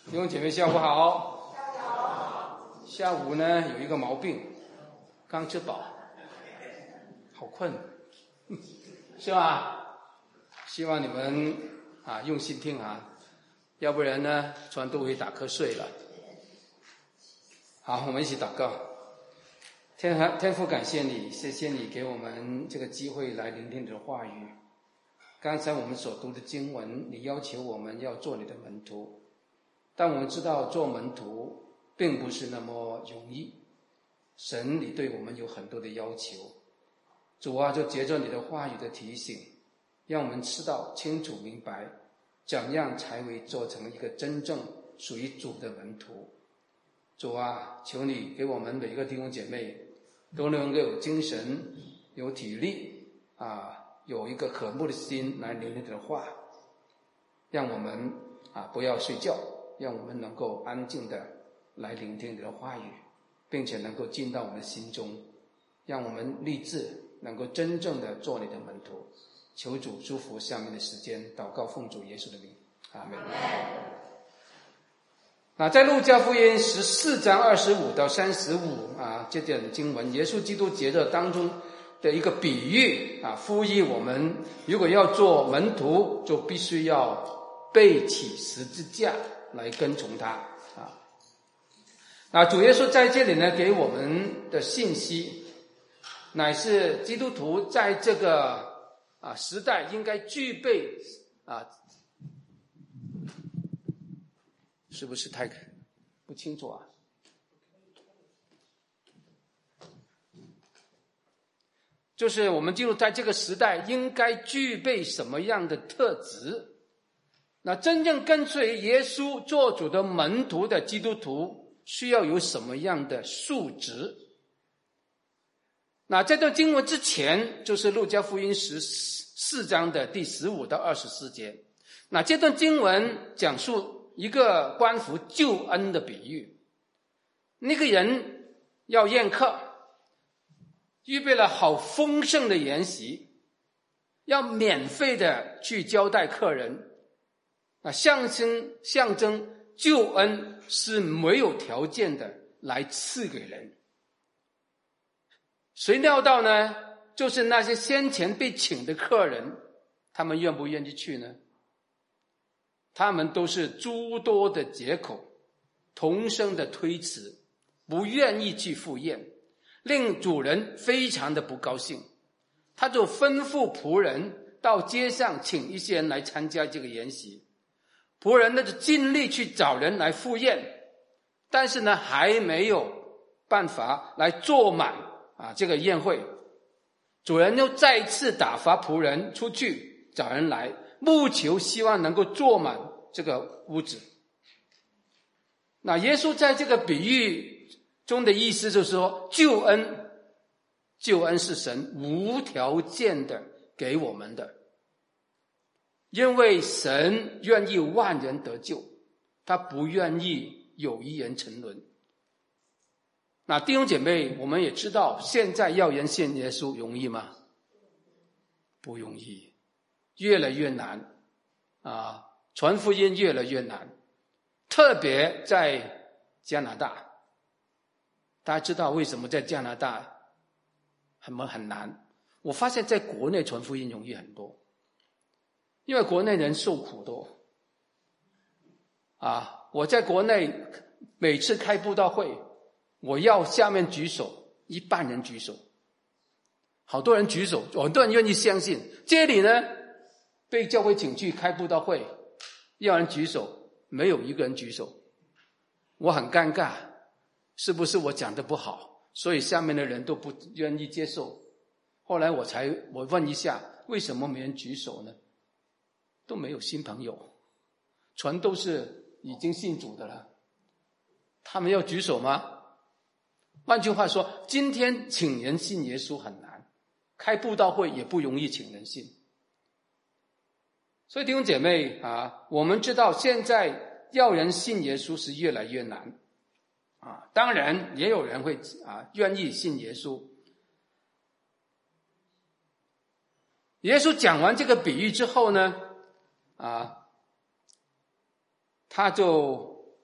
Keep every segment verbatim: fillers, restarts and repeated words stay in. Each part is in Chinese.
弟兄姐妹下午好。下午呢有一个毛病，刚吃饱，好困，是吧？希望你们啊用心听啊，要不然呢突然都会打瞌睡了。好，我们一起祷告。天天父，感谢你，谢谢你给我们这个机会来聆听你的话语。刚才我们所读的经文，你要求我们要做你的门徒，但我们知道做门徒并不是那么容易。神，你对我们有很多的要求。主啊，就藉着你的话语的提醒，让我们知道清楚明白，怎样才会做成一个真正属于主的门徒。主啊，求你给我们每一个弟兄姐妹都能够有精神、有体力啊，有一个渴慕的心来聆听你的话，让我们啊不要睡觉，让我们能够安静的来聆听你的话语，并且能够进到我们的心中，让我们立志能够真正的做你的门徒。求主祝福下面的时间，祷告奉主耶稣的名，阿们。那在路加福音十四章二十五到三十五啊，这段经文，耶稣基督藉着当中的一个比喻啊，呼吁我们如果要做门徒，就必须要背起十字架来跟从他啊。那主耶稣在这里呢，给我们的信息，乃是基督徒在这个啊时代应该具备啊。是不是太不清楚啊？就是我们进入在这个时代应该具备什么样的特质？那真正跟随耶稣做主的门徒的基督徒需要有什么样的素质？那这段经文之前就是路加福音十四章的第十五到二十四节。那这段经文讲述一个关乎救恩的比喻。那个人要宴客，预备了好丰盛的筵席，要免费的去交待客人，啊，象征象征救恩是没有条件的来赐给人。谁料到呢？就是那些先前被请的客人，他们愿不愿意去呢？他们都是诸多的借口，同声的推辞，不愿意去赴宴，令主人非常的不高兴。他就吩咐仆人到街上请一些人来参加这个筵席。仆人呢就尽力去找人来赴宴，但是呢还没有办法来坐满啊这个宴会。主人又再次打发仆人出去找人来，务求希望能够坐满这个屋子。那耶稣在这个比喻中的意思就是说，救恩救恩是神无条件的给我们的，因为神愿意万人得救，他不愿意有一人沉沦。那弟兄姐妹，我们也知道现在要人信耶稣容易吗？不容易，越来越难啊，传福音越来越难，特别在加拿大。大家知道为什么在加拿大很很难？我发现在国内传福音容易很多，因为国内人受苦多啊。我在国内每次开布道会，我要下面举手，一半人举手，好多人举手，很多人愿意相信。这里呢被教会请去开布道会，要人举手，没有一个人举手，我很尴尬，是不是我讲的不好，所以下面的人都不愿意接受？后来我才我问一下，为什么没人举手呢？都没有新朋友，全都是已经信主的了，他们要举手吗？换句话说，今天请人信耶稣很难，开布道会也不容易请人信。所以弟兄姐妹啊，我们知道现在要人信耶稣是越来越难啊。当然也有人会啊愿意信耶稣。耶稣讲完这个比喻之后呢，啊，他就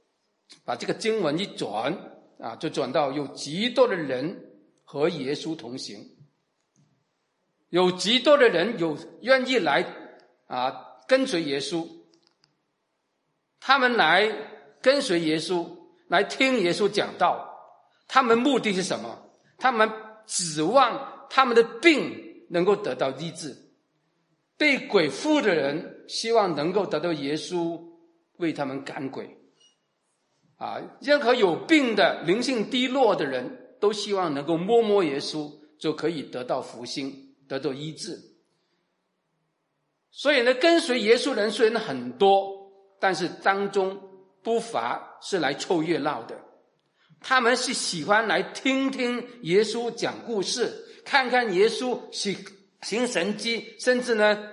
把这个经文一转啊，就转到有极多的人和耶稣同行，有极多的人有愿意来啊跟随耶稣，他们来跟随耶稣，来听耶稣讲道，他们目的是什么？他们指望他们的病能够得到医治，被鬼附的人希望能够得到耶稣为他们赶鬼啊，任何有病的灵性低落的人都希望能够摸摸耶稣就可以得到福星，得到医治。所以呢，跟随耶稣人虽然很多，但是当中不乏是来凑热闹的，他们是喜欢来听听耶稣讲故事，看看耶稣行行神迹，甚至呢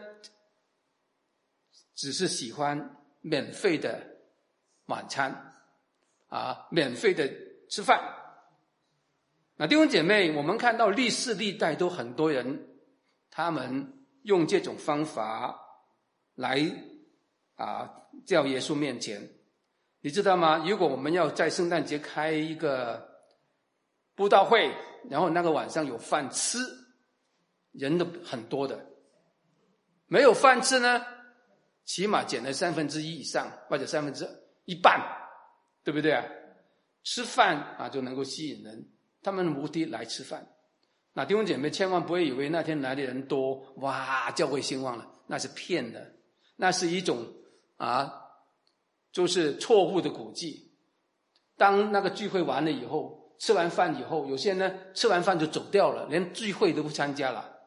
只是喜欢免费的晚餐啊，免费的吃饭。那弟兄姐妹，我们看到历世历代都很多人他们用这种方法来啊叫耶稣面前。你知道吗？如果我们要在圣诞节开一个布道会，然后那个晚上有饭吃，人都很多的。没有饭吃呢，起码减了三分之一以上，或者三分之一半，对不对啊？吃饭啊就能够吸引人，他们的目的来吃饭。那弟兄姐妹千万不会以为那天来的人多，哇，教会兴旺了，那是骗的，那是一种啊就是错误的估计。当那个聚会完了以后，吃完饭以后，有些人呢吃完饭就走掉了，连聚会都不参加了。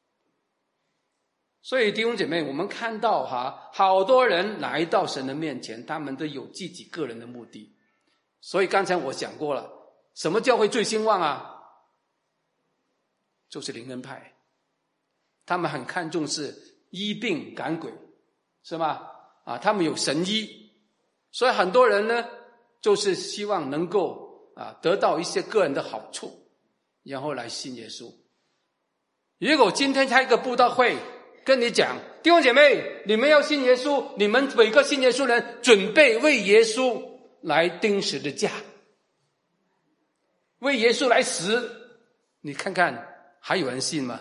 所以弟兄姐妹，我们看到哈，好多人来到神的面前，他们都有自己个人的目的。所以刚才我讲过了，什么教会最兴旺啊？就是灵恩派，他们很看重是医病赶鬼，是吗？啊，他们有神医，所以很多人呢，就是希望能够啊得到一些个人的好处，然后来信耶稣。如果今天开一个布道会，跟你讲，弟兄姐妹，你们要信耶稣，你们每个信耶稣人准备为耶稣来钉十字架，为耶稣来死，你看看还有人信吗？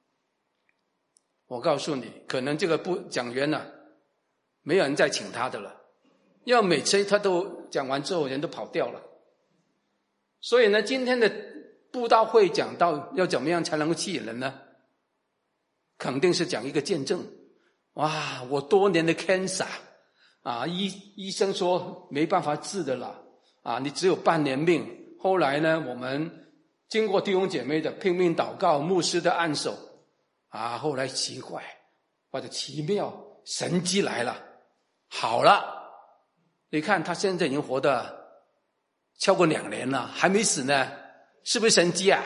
我告诉你，可能这个不讲员啊，没有人再请他的了，因为每次他都讲完之后人都跑掉了。所以呢，今天的布道会讲到要怎么样才能够吸引人呢？肯定是讲一个见证。哇，我多年的 cancer 啊，医医生说没办法治的了啊，你只有半年命。后来呢，我们经过弟兄姐妹的拼命祷告，牧师的按手啊，后来奇怪或者奇妙，神迹来了，好了。你看他现在已经活得超过两年了，还没死呢，是不是神迹啊？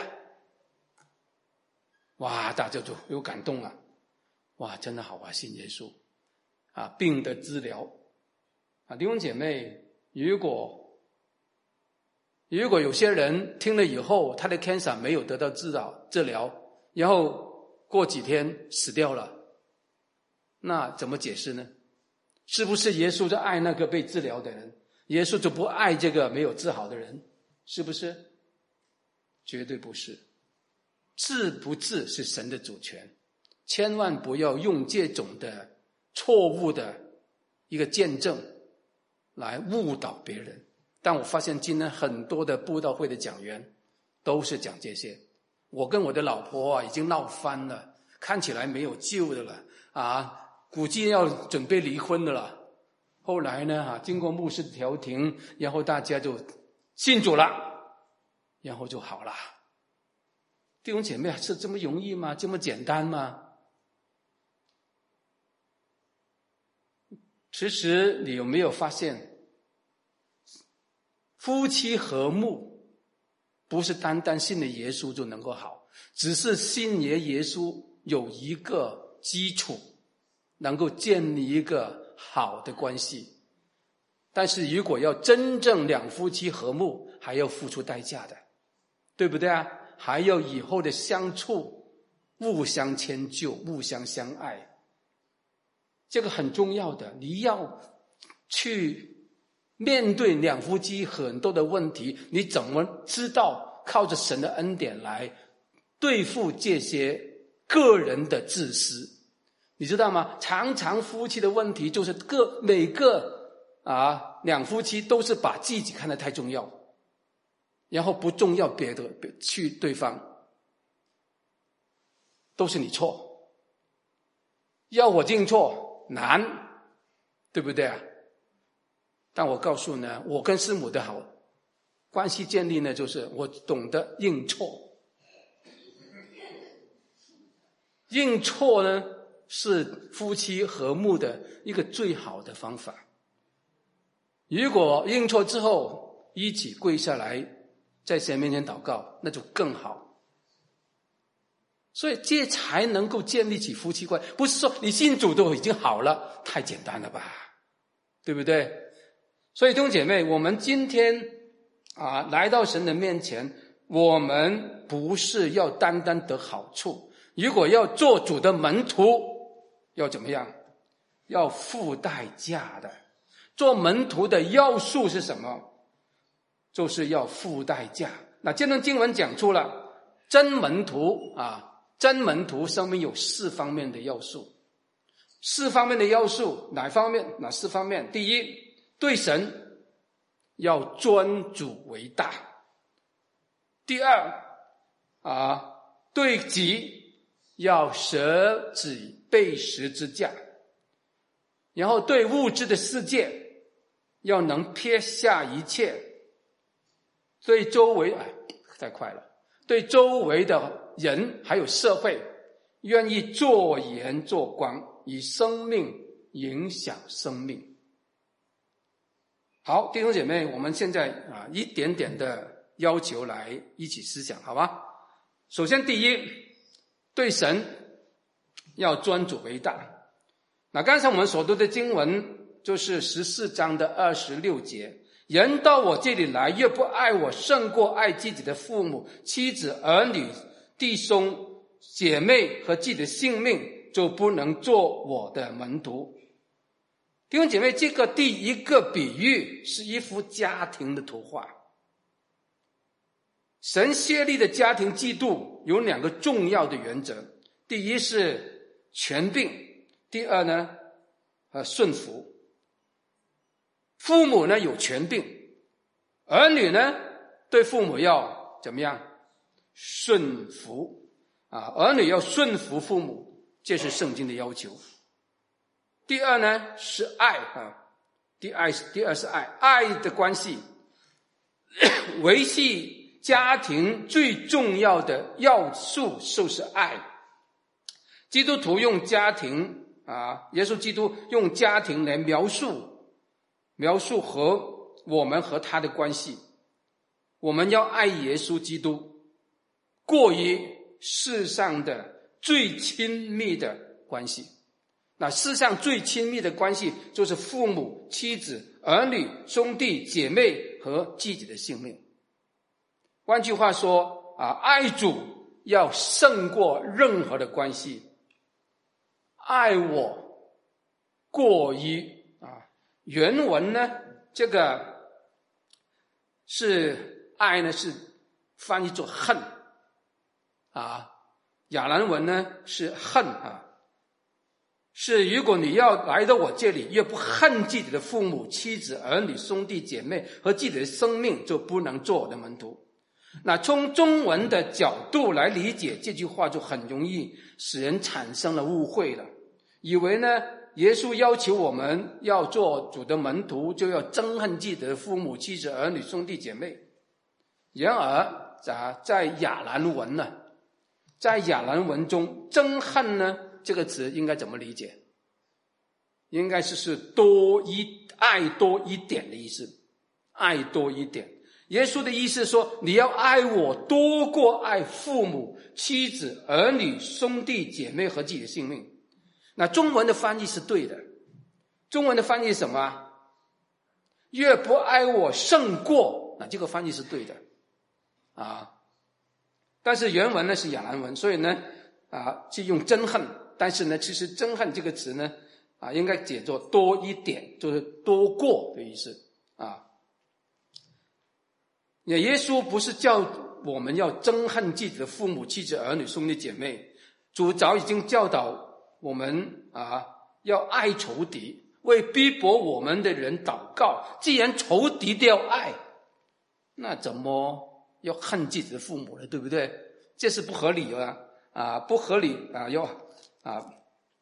哇，大家就有感动了，哇，真的好啊，信耶稣啊，病的治疗啊，弟兄姐妹，如果如果有些人听了以后，他的 cancer 没有得到治疗治疗，然后过几天死掉了，那怎么解释呢？是不是耶稣就爱那个被治疗的人，耶稣就不爱这个没有治好的人？是不是？绝对不是。治不治是神的主权，千万不要用这种的错误的一个见证来误导别人。但我发现今天很多的布道会的讲员都是讲这些。我跟我的老婆啊已经闹翻了，看起来没有救的了啊，估计要准备离婚的了。后来呢啊，经过牧师的调停，然后大家就信主了，然后就好了。弟兄姐妹，是这么容易吗？这么简单吗？其实你有没有发现，夫妻和睦不是单单信了耶稣就能够好，只是信耶耶稣有一个基础，能够建立一个好的关系。但是如果要真正两夫妻和睦，还要付出代价的，对不对啊？还要以后的相处互相迁就，互相相爱，这个很重要的。你要去面对两夫妻很多的问题，你怎么知道靠着神的恩典来对付这些个人的自私？你知道吗？常常夫妻的问题就是各每个啊两夫妻都是把自己看得太重要，然后不重要别的去对方，都是你错，要我认错难，对不对啊？但我告诉呢，我跟师母的好关系建立呢，就是我懂得认错。认错呢，是夫妻和睦的一个最好的方法。如果认错之后一起跪下来在神面前祷告，那就更好。所以这才能够建立起夫妻关系，不是说你信主都已经好了，太简单了吧，对不对？所以弟兄姐妹，我们今天啊来到神的面前，我们不是要单单得好处，如果要做主的门徒，要怎么样？要付代价的。做门徒的要素是什么？就是要付代价。那这段经文讲出了真门徒啊，真门徒生命有四方面的要素。四方面的要素，哪方面？哪四方面？第一，对神要尊主为大。第二啊，对己要舍己背十字架。然后对物质的世界要能撇下一切，对周围哎太快了，对周围的人还有社会愿意做盐做光，以生命影响生命。好，弟兄姐妹，我们现在啊一点点的要求来一起思想，好吧？首先第一，对神要尊主为大。那刚才我们所读的经文就是十四章的二十六节，人到我这里来，越不爱我胜过爱自己的父母、妻子、儿女、弟兄、姐妹和自己的性命，就不能做我的门徒。弟兄姐妹，这个第一个比喻是一幅家庭的图画。神设立的家庭制度有两个重要的原则，第一是权柄，第二呢呃顺服。父母呢有权柄，儿女呢对父母要怎么样？顺服啊，儿女要顺服父母，这是圣经的要求。第二呢是爱啊，第二第二是爱，爱的关系维系家庭最重要的要素就是爱。基督徒用家庭啊，耶稣基督用家庭来描述描述和我们和他的关系。我们要爱耶稣基督过于世上的最亲密的关系。那世上最亲密的关系就是父母、妻子、儿女、兄弟姐妹和自己的性命。换句话说啊，爱主要胜过任何的关系。爱我过于啊，原文呢，这个是爱呢是翻译作恨啊，亚兰文呢是恨啊。是如果你要来到我这里，越不恨自己的父母、妻子、儿女、兄弟姐妹和自己的生命，就不能做我的门徒。那从中文的角度来理解这句话，就很容易使人产生了误会了，以为呢耶稣要求我们要做主的门徒，就要憎恨自己的父母、妻子、儿女、兄弟姐妹。然而在亚兰文呢，在亚兰文中，憎恨呢这个词应该怎么理解？应该是是多一爱多一点的意思，爱多一点。耶稣的意思说，你要爱我多过爱父母、妻子、儿女、兄弟姐妹和自己的性命。那中文的翻译是对的，中文的翻译是什么？越不爱我胜过，那这个翻译是对的啊。但是原文呢是亚兰文，所以呢啊就用憎恨。但是呢，其实憎恨这个词呢，啊，应该解作多一点，就是多过的意思啊。也耶稣不是叫我们要憎恨自己的父母、妻子、儿女、兄弟姐妹，主早已经教导我们啊，要爱仇敌，为逼迫我们的人祷告。既然仇敌都要爱，那怎么要恨自己的父母呢？对不对？这是不合理啊！啊，不合理啊！要啊，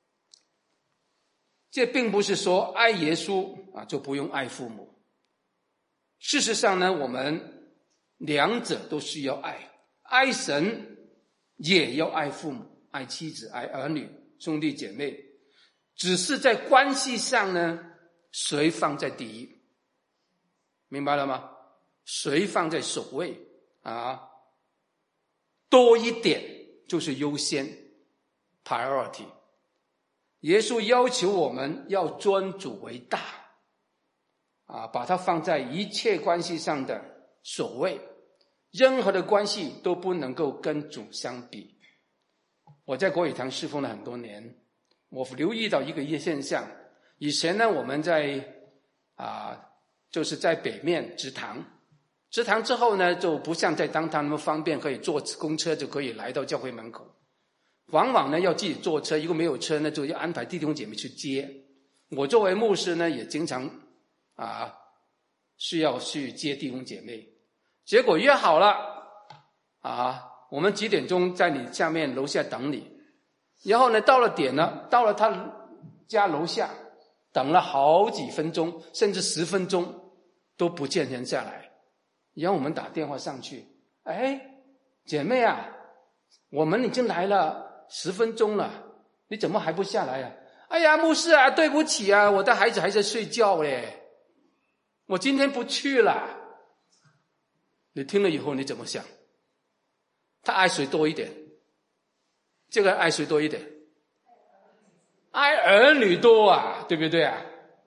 这并不是说爱耶稣啊就不用爱父母。事实上呢，我们两者都需要爱，爱神也要爱父母、爱妻子、爱儿女、兄弟姐妹，只是在关系上呢，谁放在第一？明白了吗？谁放在首位啊？多一点就是优先 priority。 耶稣要求我们要尊主为大啊，把它放在一切关系上的首位，任何的关系都不能够跟主相比。我在国语堂侍奉了很多年，我留意到一个现象，以前呢我们在啊，就是在北面植堂，植堂之后呢就不像在当堂那么方便，可以坐公车就可以来到教会门口，往往呢要自己坐车，如果没有车呢就要安排弟兄姐妹去接。我作为牧师呢也经常啊需要去接弟兄姐妹，结果约好了啊，我们几点钟在你下面楼下等你，然后呢到了点了，到了他家楼下等了好几分钟甚至十分钟都不见人下来，然后我们打电话上去，哎，姐妹啊，我们已经来了十分钟了，你怎么还不下来啊？哎呀，牧师啊，对不起啊，我的孩子还在睡觉嘞，我今天不去了。你听了以后你怎么想？他爱谁多一点？这个爱谁多一点？爱儿女多啊，对不对啊？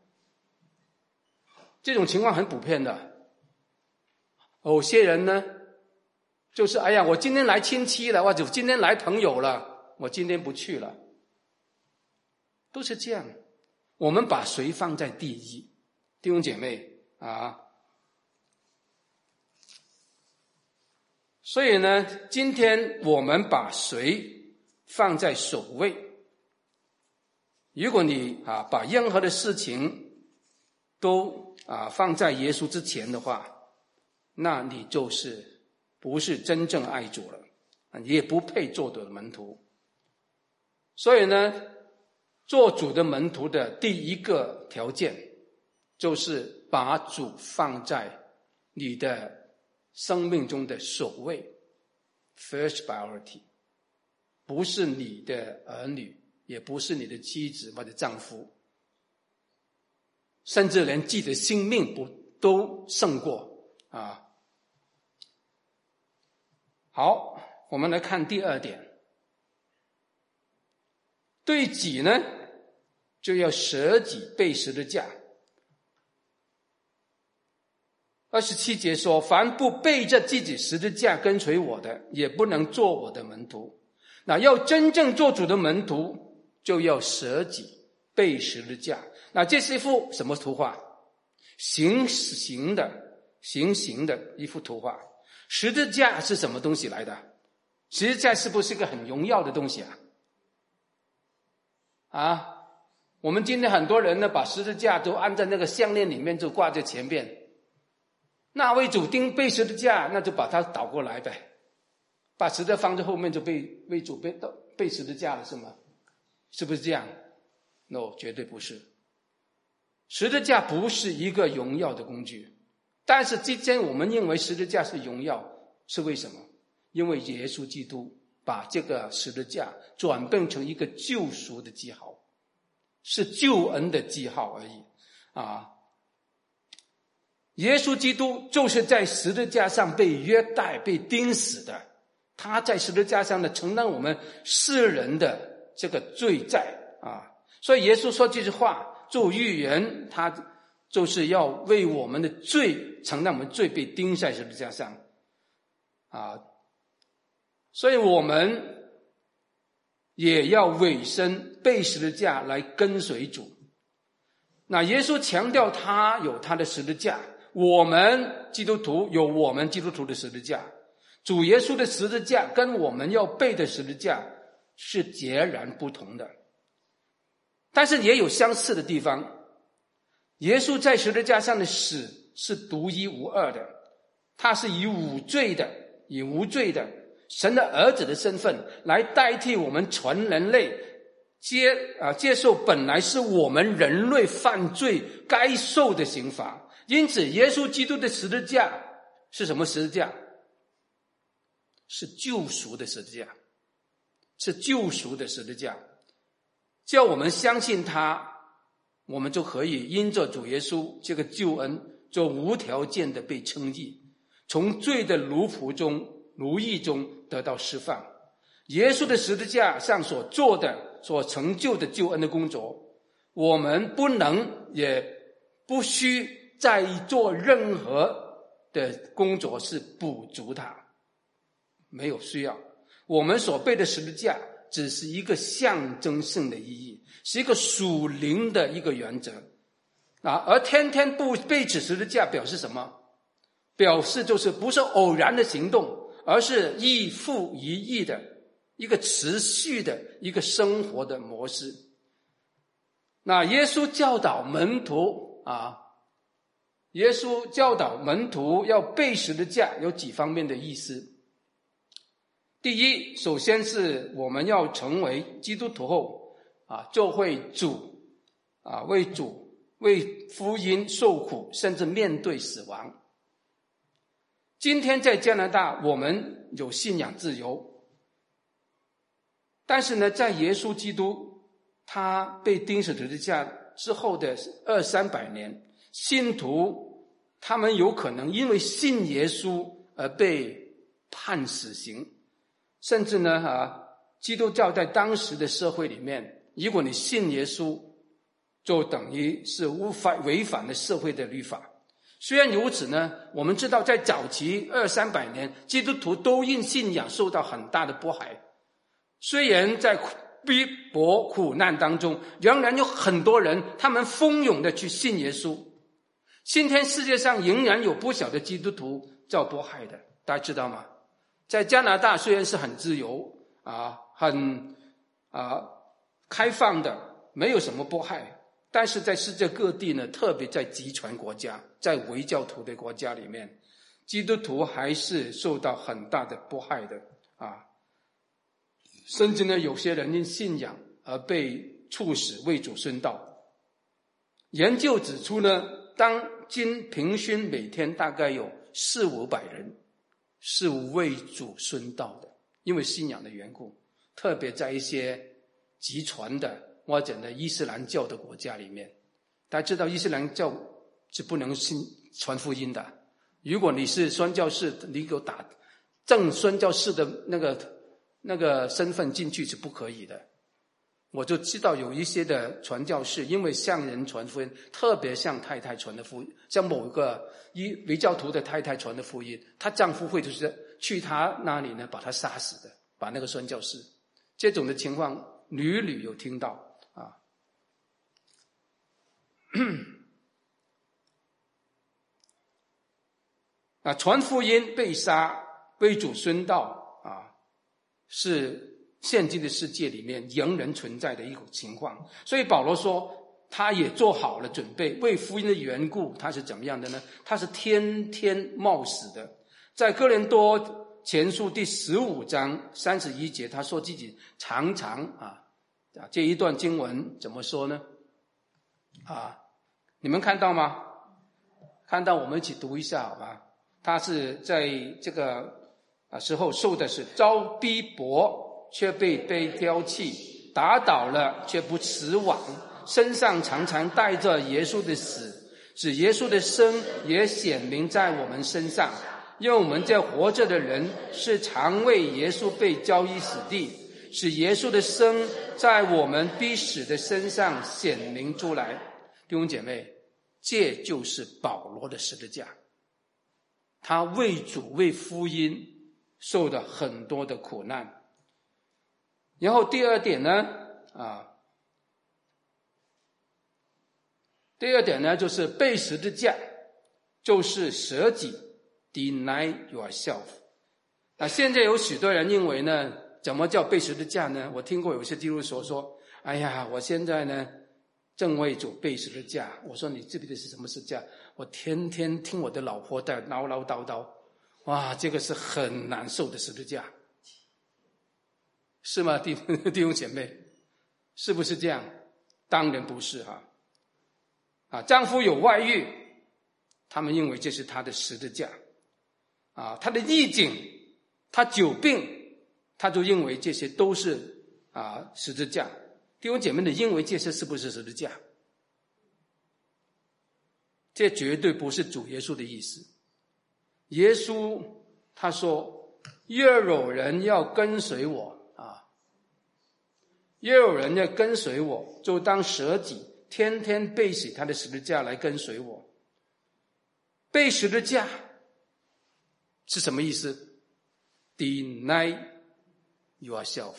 这种情况很普遍的。有些人呢就是哎呀，我今天来亲戚了，或者今天来朋友了，我今天不去了，都是这样。我们把谁放在第一？弟兄姐妹啊，所以呢，今天我们把谁放在首位？如果你啊把任何的事情都啊放在耶稣之前的话，那你就是不是真正爱主了，也不配做主的门徒。所以呢，做主的门徒的第一个条件就是把主放在你的生命中的首位 first priority， 不是你的儿女，也不是你的妻子或者丈夫，甚至连自己的性命不都胜过啊。好，我们来看第二点，对己呢就要舍己背十字架。二十七节说，凡不背着自己十字架跟随我的，也不能做我的门徒。那要真正做主的门徒，就要舍己背十字架。那这是一幅什么图画？行形的行形的一幅图画。十字架是什么东西来的？十字架是不是一个很荣耀的东西啊？啊，我们今天很多人呢，把十字架都按在那个项链里面，就挂在前面。那为主钉背十字架，那就把它倒过来呗，把十字架放在后面，就被为主背背十字架了，是吗？是不是这样？ No， 绝对不是。十字架不是一个荣耀的工具，但是之前我们认为十字架是荣耀，是为什么？因为耶稣基督把这个十字架转变成一个救赎的记号，是救恩的记号而已啊。耶稣基督就是在十字架上被虐待、被钉死的，他在十字架上呢承担我们世人的这个罪债啊。所以耶稣说这句话做预言，他就是要为我们的罪承担我们罪，被钉在十字架上啊。所以我们也要委身背十字架来跟随主。那耶稣强调他有他的十字架， 我们基督徒有我们基督徒的十字架，主耶稣的十字架跟我们要背的十字架是截然不同的，但是也有相似的地方。耶稣在十字架上的死是独一无二的，他是以无罪的以无罪的神的儿子的身份来代替我们全人类接啊接受本来是我们人类犯罪该受的刑罚。因此耶稣基督的十字架是什么十字架？是救赎的十字架，是救赎的十字架。叫我们相信他，我们就可以因着主耶稣这个救恩，就无条件的被称义，从罪的奴仆中奴役中得到释放。耶稣的十字架上所做的所成就的救恩的工作，我们不能也不需再做任何的工作是补足它，没有需要。我们所背的十字架只是一个象征性的意义，是一个属灵的一个原则啊。而天天不背起十字架表示什么？表示就是不是偶然的行动，而是日复一日的一个持续的一个生活的模式。那耶稣教导门徒啊，耶稣教导门徒要背十字架有几方面的意思。第一，首先是我们要成为基督徒后啊，就会主啊为主为福音受苦，甚至面对死亡。今天在加拿大我们有信仰自由，但是呢，在耶稣基督他被钉死十字架之后的二三百年，信徒他们有可能因为信耶稣而被判死刑，甚至呢啊，基督教在当时的社会里面，如果你信耶稣，就等于是无法违反了社会的律法。虽然如此呢，我们知道在早期二三百年，基督徒都因信仰受到很大的迫害。虽然在逼迫苦难当中，仍然有很多人他们蜂拥的去信耶稣。今天世界上仍然有不少的基督徒遭迫害的，大家知道吗？在加拿大虽然是很自由啊，很啊开放的，没有什么迫害，但是在世界各地呢，特别在极权国家，在回教徒的国家里面，基督徒还是受到很大的迫害的啊。甚至呢，有些人因信仰而被处死为主殉道。研究指出呢，当今平均每天大概有四五百人是为主殉道的，因为信仰的缘故，特别在一些极传的或者呢伊斯兰教的国家里面。大家知道伊斯兰教是不能信传福音的，如果你是宣教士，你给我打正宣教士的那个那个身份进去是不可以的。我就知道有一些的传教士因为向人传福音，特别向太太传的福音，像某个一回教徒的太太传的福音，她丈夫会就是去她那里呢把她杀死的，把那个宣教士。这种的情况屡屡有听到啊。啊，传福音被杀为主殉道啊，是现今的世界里面仍然存在的一种情况。所以保罗说他也做好了准备，为福音的缘故，他是怎么样的呢？他是天天冒死的。在哥林多前书第十五章三十一节，他说自己常常啊啊这一段经文怎么说呢？啊，你们看到吗？看到我们一起读一下好吗？他是在这个啊时候受的是遭逼迫，却被被丢弃，打倒了却不死亡，身上常常带着耶稣的死，使耶稣的生也显明在我们身上。因为我们这活着的人是常为耶稣被交于死地，使耶稣的生在我们必死的身上显明出来。弟兄姐妹，这就是保罗的十字架，他为主为福音受了很多的苦难。然后第二点呢啊，第二点呢就是背十字架就是舍己 deny yourself。 那现在有许多人认为呢，怎么叫背十字架呢？我听过有些基督徒说，哎呀，我现在呢正为主背十字架。我说你记不记得是什么十字架？我天天听我的老婆在唠唠叨叨，哇，这个是很难受的十字架，是吗？弟弟兄姐妹，是不是这样？当然不是哈。啊，丈夫有外遇，他们认为这是他的十字架。啊，他的逆境，他久病，他就认为这些都是啊十字架。弟兄姐妹，你认为这些是不是十字架？这绝对不是主耶稣的意思。耶稣他说，若有人要跟随我啊，若有人要跟随我，就当舍己，天天背起他的十字架来跟随我。背十字架是什么意思？ Deny yourself。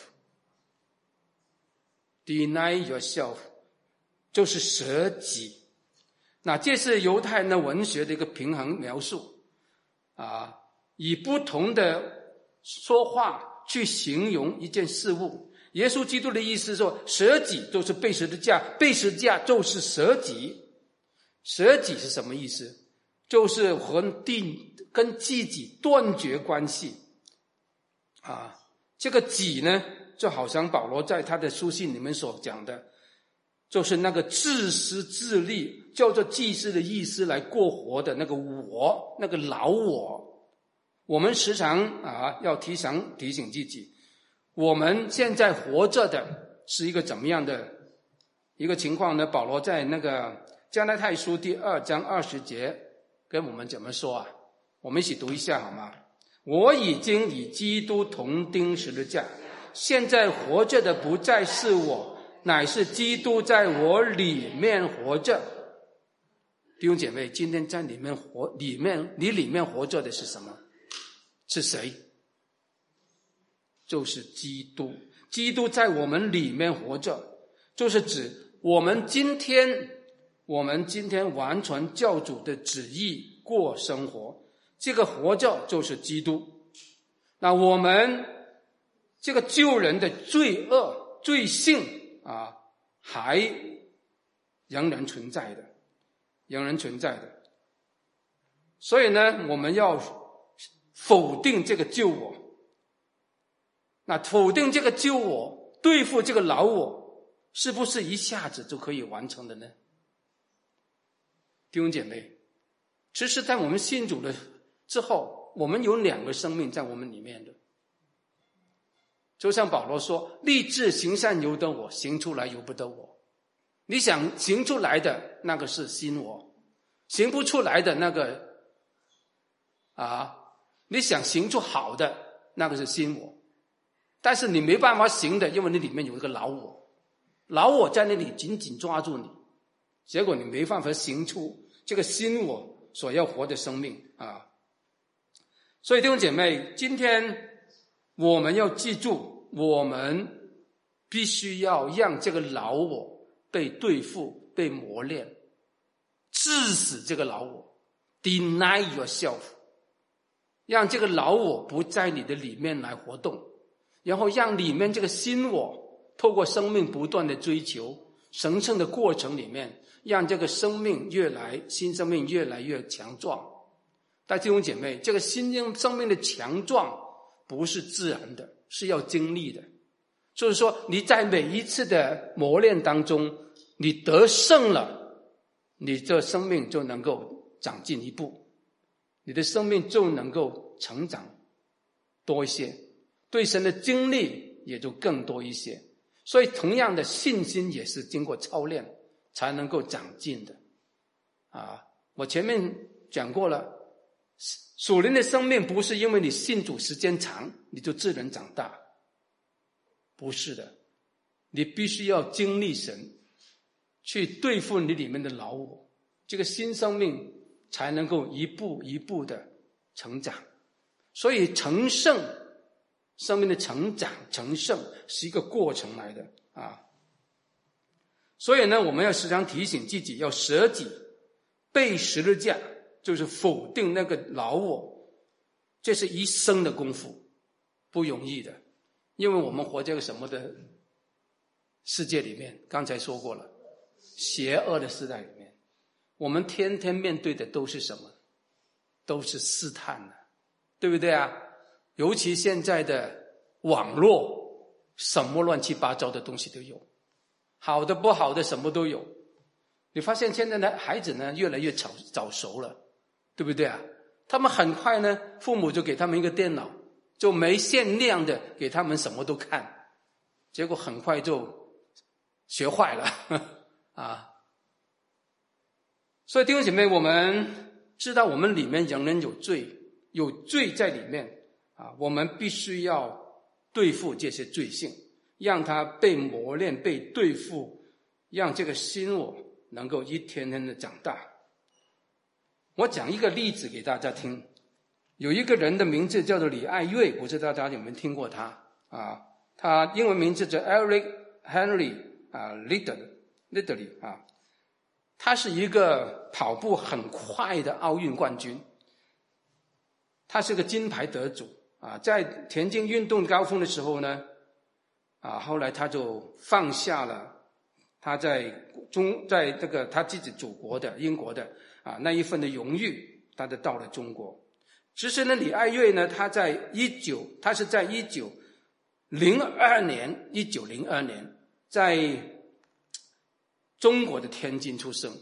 Deny yourself 就是舍己。那这是犹太人的文学的一个平衡描述啊，以不同的说话去形容一件事物。耶稣基督的意思是说，舍己就是背十字架，背十字架就是舍己。舍己是什么意思？就是和定跟自己断绝关系啊。这个己呢，就好像保罗在他的书信里面所讲的，就是那个自私自利，叫做祭司的意思来过活的那个我，那个老我。我们时常啊要提醒提醒自己，我们现在活着的是一个怎么样的一个情况呢？保罗在那个加拉太书第二章二十节跟我们怎么说啊？我们一起读一下好吗？我已经与基督同钉十字架，现在活着的不再是我，乃是基督在我里面活着。弟兄姐妹，今天在里面活里面你里面活着的是什么？是谁？就是基督。基督在我们里面活着，就是指我们今天我们今天完全教主的旨意过生活，这个活着就是基督。那我们这个救人的罪恶罪性啊，还仍然存在的，仍然存在的。所以呢，我们要否定这个旧我。那否定这个旧我，对付这个老我，是不是一下子就可以完成的呢？弟兄姐妹，其实在我们信主了之后，我们有两个生命在我们里面的。就像保罗说，立志行善由得我，行出来由不得我。你想行出来的那个是新我，行不出来的那个啊，你想行出好的那个是新我。但是你没办法行的，因为你里面有一个老我，老我在那里紧紧抓住你，结果你没办法行出这个新我所要活的生命啊。所以弟兄姐妹，今天我们要记住，我们必须要让这个老我被对付，被磨练，治死这个老我 ，deny yourself， 让这个老我不在你的里面来活动，然后让里面这个新我透过生命不断的追求神圣的过程里面，让这个生命越来新生命越来越强壮。但弟兄姐妹，这个新生命的强壮不是自然的，是要经历的。就是说你在每一次的磨练当中，你得胜了，你这生命就能够长进一步，你的生命就能够成长多一些，对神的经历也就更多一些。所以同样的信心也是经过操练才能够长进的啊！我前面讲过了，属灵的生命不是因为你信主时间长你就自然长大，不是的，你必须要经历神，去对付你里面的老我，这个新生命才能够一步一步的成长。所以成圣，生命的成长成圣是一个过程来的啊。所以呢，我们要时常提醒自己要舍己，背十字架， 就是否定那个老我，这是一生的功夫，不容易的。因为我们活在个什么的世界里面，刚才说过了，邪恶的时代里面，我们天天面对的都是什么？都是试探啊，对不对啊？尤其现在的网络，什么乱七八糟的东西都有，好的不好的什么都有。你发现现在的孩子呢，越来越早早熟了，对不对啊？他们很快呢，父母就给他们一个电脑，就没限量的给他们什么都看，结果很快就学坏了啊！所以弟兄姐妹，我们知道我们里面仍然有罪，有罪在里面啊，我们必须要对付这些罪性，让它被磨练、被对付，让这个心我能够一天天的长大。我讲一个例子给大家听，有一个人的名字叫做李爱瑞，不知道大家有没有听过他啊？他英文名字叫 Eric Henry 啊 Ridley 啊，他是一个跑步很快的奥运冠军，他是个金牌得主啊，在田径运动高峰的时候呢，啊，后来他就放下了他在中在这个他自己祖国的英国的啊那一份的荣誉，他就到了中国。其实呢，李爱瑞呢，他在一九，他是在一九零二年，一九零二年在中国的天津出生。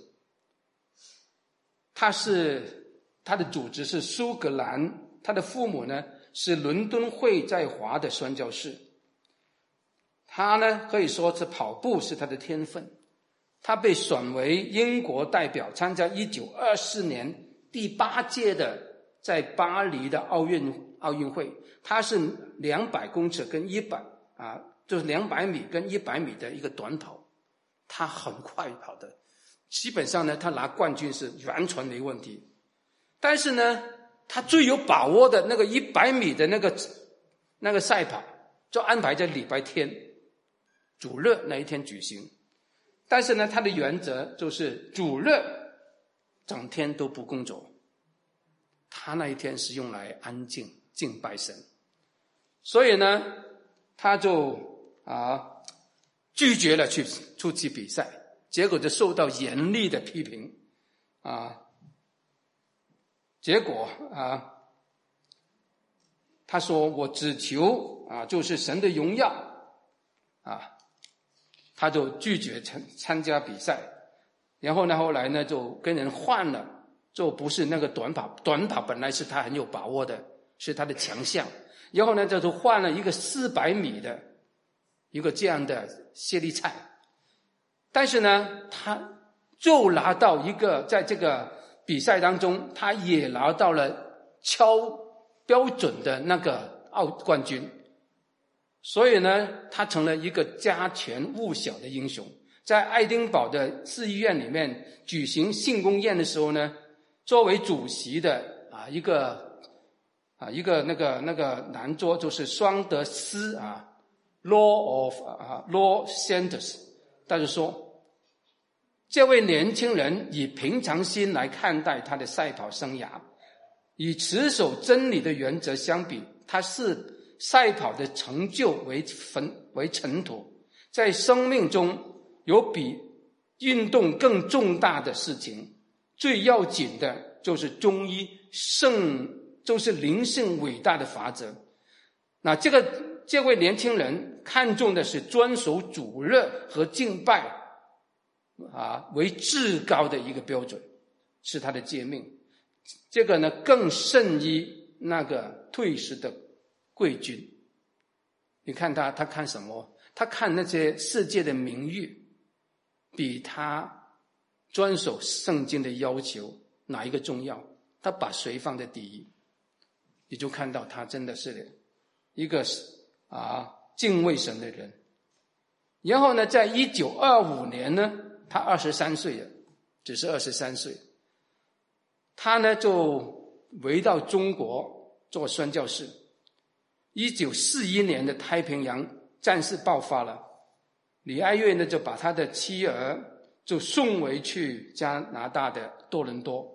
他是他的祖籍是苏格兰，他的父母呢是伦敦会在华的宣教士。他呢可以说是跑步是他的天分，他被选为英国代表参加一九二四年第八届的在巴黎的奥运奥运会。他是两百公尺跟一百啊，就是两百米跟一百米的一个短跑，他很快跑的，基本上呢他拿冠军是完全没问题。但是呢他最有把握的那个一百米的那个那个赛跑就安排在礼拜天主日那一天举行，但是呢他的原则就是主日整天都不工作，他那一天是用来安静敬拜神。所以呢他就啊拒绝了去出去比赛，结果就受到严厉的批评啊。结果啊他说我只求啊就是神的荣耀啊，他就拒绝参参加比赛。然后呢后来呢就跟人换了，就不是那个短跑，短跑本来是他很有把握的，是他的强项。然后呢就换了一个四百米的一个这样的接力赛。但是呢他就拿到一个，在这个比赛当中他也拿到了超标准的那个奥冠军。所以呢他成了一个家传户晓的英雄。在爱丁堡的市医院里面举行庆功宴的时候呢，作为主席的啊一个啊一个那个那个男桌就是双德斯啊 Law of 啊 Law Sanders， 他就说这位年轻人以平常心来看待他的赛跑生涯，以持守真理的原则相比，他是赛跑的成就为尘为尘土。在生命中有比运动更重大的事情，最要紧的就是忠于圣，就是灵性伟大的法则。那这个这位年轻人看重的是遵守主日和敬拜啊为至高的一个标准，是他的诫命。这个呢更胜于那个退失的贵军。你看他他看什么？他看那些世界的名誉比他遵守圣经的要求哪一个重要，他把谁放在第一。你就看到他真的是一个啊敬畏神的人。然后呢在一九二五年呢他二十三岁了，只是二十三岁，他呢就回到中国做宣教士。一九四一年的太平洋战事爆发了，李爱月呢就把他的妻儿就送回去加拿大的多伦多，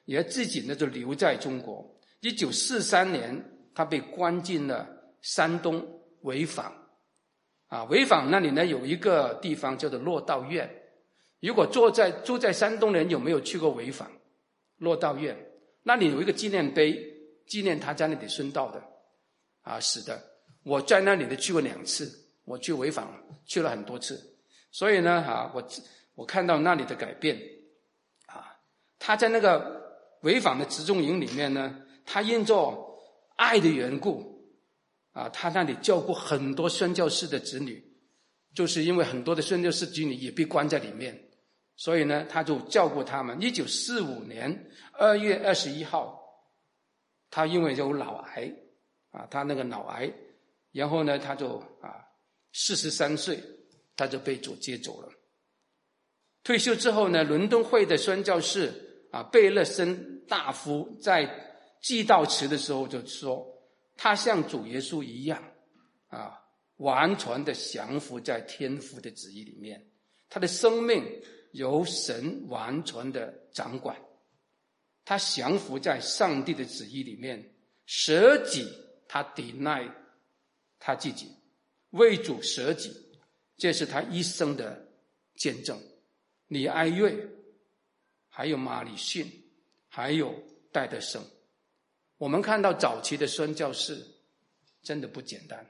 也自己呢就留在中国。一九四三年，他被关进了山东潍坊。啊，潍坊那里呢有一个地方叫做洛道院。如果住在住在山东人有没有去过潍坊？洛道院那里有一个纪念碑，纪念他在那里殉道的啊死的。我在那里呢去过两次，我去潍坊去了很多次，所以呢啊我我看到那里的改变啊。他在那个潍坊的集中营里面呢，他因着爱的缘故啊，他那里照顾很多宣教士的子女，就是因为很多的宣教士子女也被关在里面，所以呢他就照顾他们。一九四五年二月二十一号，他因为有脑癌啊，他那个脑癌，然后呢他就啊四十三岁他就被主接走了。退休之后呢，伦敦会的宣教士啊贝勒森大夫在祭悼词的时候就说，他像主耶稣一样啊，完全的降服在天父的旨意里面，他的生命由神完全的掌管，他降服在上帝的旨意里面，舍己，他抵赖他自己，为主舍己，这是他一生的见证。李爱瑞还有马礼逊还有戴德生，我们看到早期的宣教士真的不简单，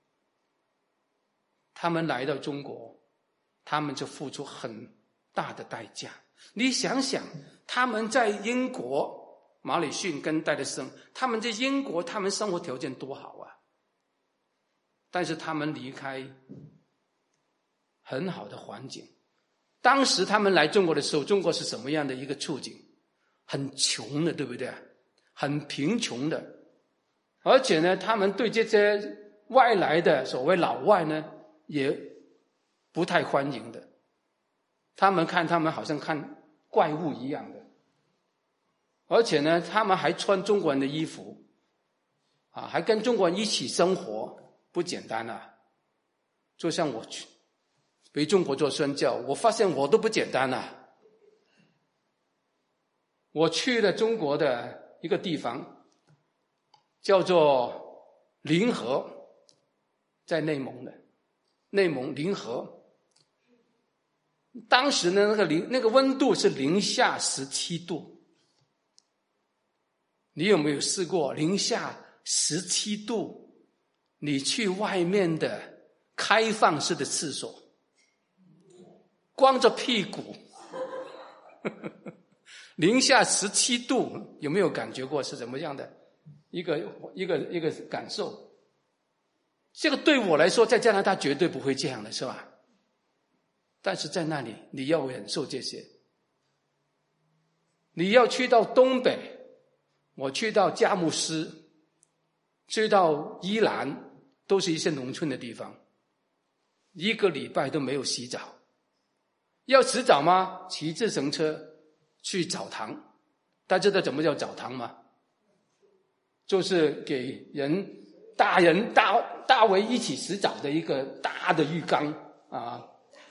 他们来到中国，他们就付出很大的代价。你想想，他们在英国，马礼逊跟戴德生，他们在英国，他们生活条件多好啊，但是他们离开很好的环境。当时他们来中国的时候，中国是什么样的一个处境？很穷的，对不对？很贫穷的，而且呢他们对这些外来的所谓老外呢也不太欢迎的，他们看他们好像看怪物一样的，而且呢他们还穿中国人的衣服啊，还跟中国人一起生活，不简单啊。就像我去回中国做宣教，我发现我都不简单啊。我去了中国的一个地方叫做临河，在内蒙的内蒙临河，当时呢那个零那个温度是零下十七度。你有没有试过零下十七度你去外面的开放式的厕所，光着屁股零下十七度，有没有感觉过是怎么样的一个一个一个感受？这个对我来说在加拿大绝对不会这样的，是吧？但是在那里你要忍受这些。你要去到东北，我去到佳木斯，去到伊兰，都是一些农村的地方，一个礼拜都没有洗澡。要洗澡吗？骑自行车去澡堂。大家知道怎么叫澡堂吗？就是给人大人大大围一起洗澡的一个大的浴缸啊。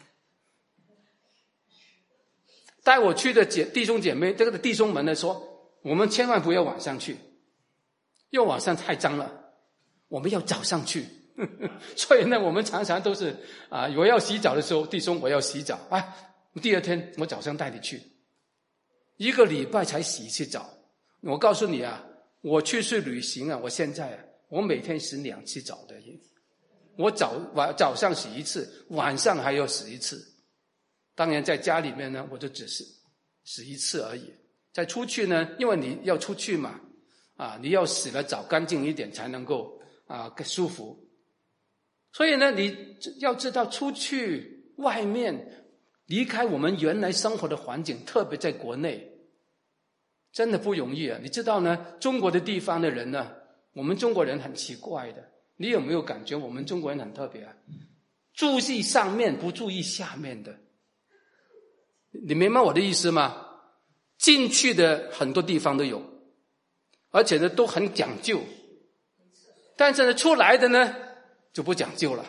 带我去的姐弟兄姐妹，这个弟兄们呢说，我们千万不要晚上去，因为晚上太脏了，我们要早上去。所以呢我们常常都是啊，我要洗澡的时候，弟兄我要洗澡啊，第二天我早上带你去，一个礼拜才洗一次澡。我告诉你啊，我去去旅行啊，我现在啊，我每天洗两次澡的，我早晚早上洗一次，晚上还要洗一次。当然在家里面呢，我就只是洗一次而已。再出去呢，因为你要出去嘛，啊，你要洗了澡干净一点才能够啊更舒服。所以呢，你要知道出去外面，离开我们原来生活的环境，特别在国内，真的不容易啊。你知道呢，中国的地方的人呢，我们中国人很奇怪的，你有没有感觉我们中国人很特别啊？注意上面不注意下面的。你明白我的意思吗？进去的很多地方都有，而且呢都很讲究，但是呢出来的呢就不讲究了。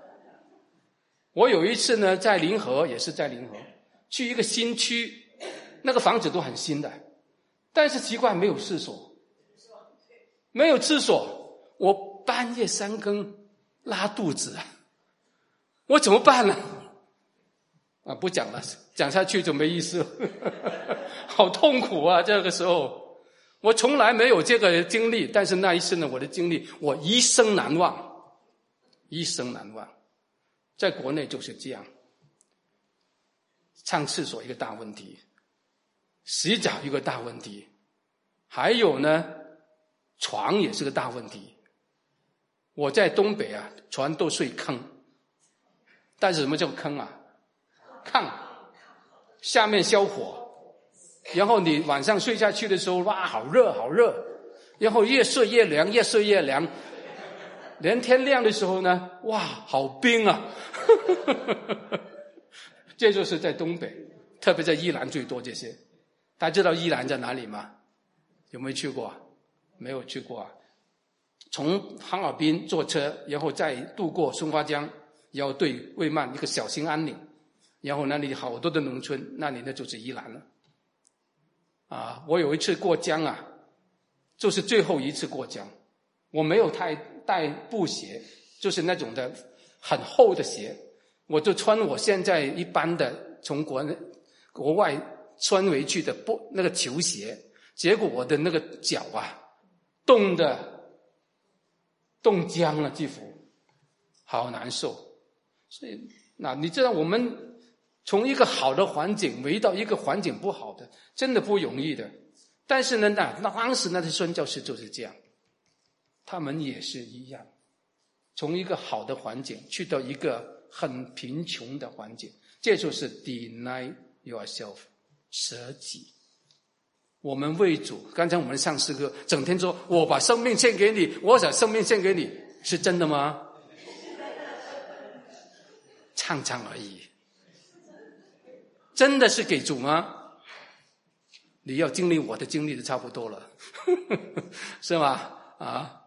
我有一次呢在临河，也是在临河，去一个新区那个房子都很新的，但是奇怪没有厕所，没有厕所，我半夜三更拉肚子啊，我怎么办呢？啊，不讲了，讲下去就没意思了，好痛苦啊！这个时候，我从来没有这个经历，但是那一次呢，我的经历我一生难忘，一生难忘。在国内就是这样，上厕所一个大问题，洗澡一个大问题，还有呢，床也是个大问题。我在东北啊，全都睡坑，但是什么叫坑啊？炕下面消火，然后你晚上睡下去的时候，哇，好热好热，然后越睡越凉，越睡越凉，连天亮的时候呢，哇，好冰啊！这就是在东北，特别在宜兰最多这些。大家知道宜兰在哪里吗？有没有去过？没有去过啊。从哈尔滨坐车，然后再渡过松花江，然后对魏曼一个小兴安岭，然后那里好多的农村，那里呢就是宜兰了。啊，我有一次过江啊，就是最后一次过江，我没有太带布鞋，就是那种的很厚的鞋，我就穿我现在一般的从国内国外穿回去的布那个球鞋，结果我的那个脚啊，冻的冻僵了，几乎好难受。所以那你知道我们从一个好的环境回到一个环境不好的，真的不容易的。但是呢，那那当时那些宣教士就是这样，他们也是一样，从一个好的环境去到一个很贫穷的环境，这就是 deny yourself， 舍己。我们为主，刚才我们上诗歌整天说我把生命献给你，我把生命献给你，是真的吗？唱唱而已。真的是给主吗？你要经历我的经历的差不多了，是吗？啊，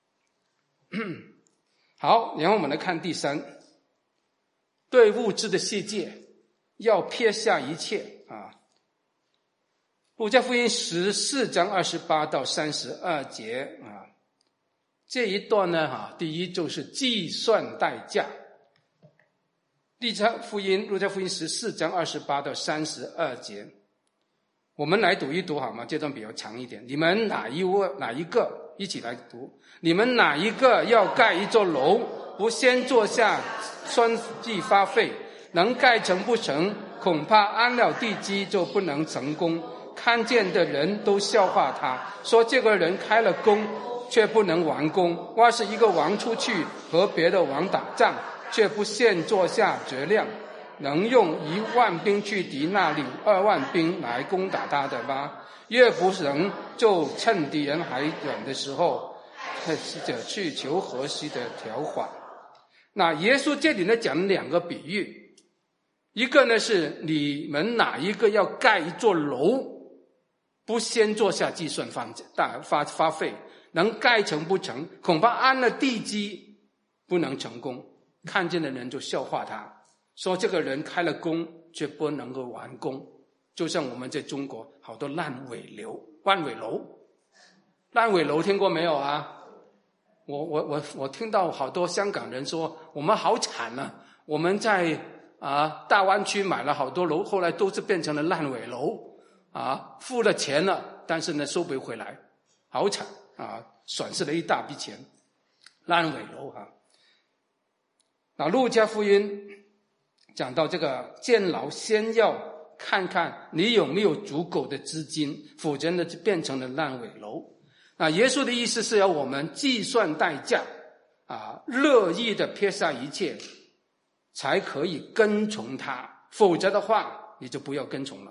好，然后我们来看第三，对物质的世界要撇下一切啊。路加福音十四章二十八到三十二节啊，这一段呢，哈，第一就是计算代价。路加福音，路加福音十四章二十八到三十二节，我们来读一读好吗？这段比较长一点。你们哪一位哪一个一起来读？你们哪一个要盖一座楼，不先坐下算计发费，能盖成不成？恐怕安了地基就不能成功。看见的人都笑话他，说这个人开了工，却不能完工。或是一个王出去和别的王打仗，却不先坐下决量，能用一万兵去敌那里二万兵来攻打他的吗？越不能，就趁敌人还远的时候，试着去求和稀的条款。那耶稣这里呢讲两个比喻，一个呢是你们哪一个要盖一座楼，不先坐下计算发发发费，能盖成不成？恐怕安了地基不能成功。看见的人就笑话他，说这个人开了工却不能够完工。就像我们在中国好多烂尾楼，烂尾楼，烂尾楼听过没有啊？我我我我听到好多香港人说我们好惨啊，我们在啊大湾区买了好多楼，后来都是变成了烂尾楼啊，付了钱了，但是呢收不回来，好惨啊，损失了一大笔钱，烂尾楼啊。那路加福音讲到这个监牢，先要看看你有没有足够的资金，否则呢就变成了烂尾楼。那耶稣的意思是要我们计算代价啊，乐意的撇下一切，才可以跟从他，否则的话你就不要跟从了。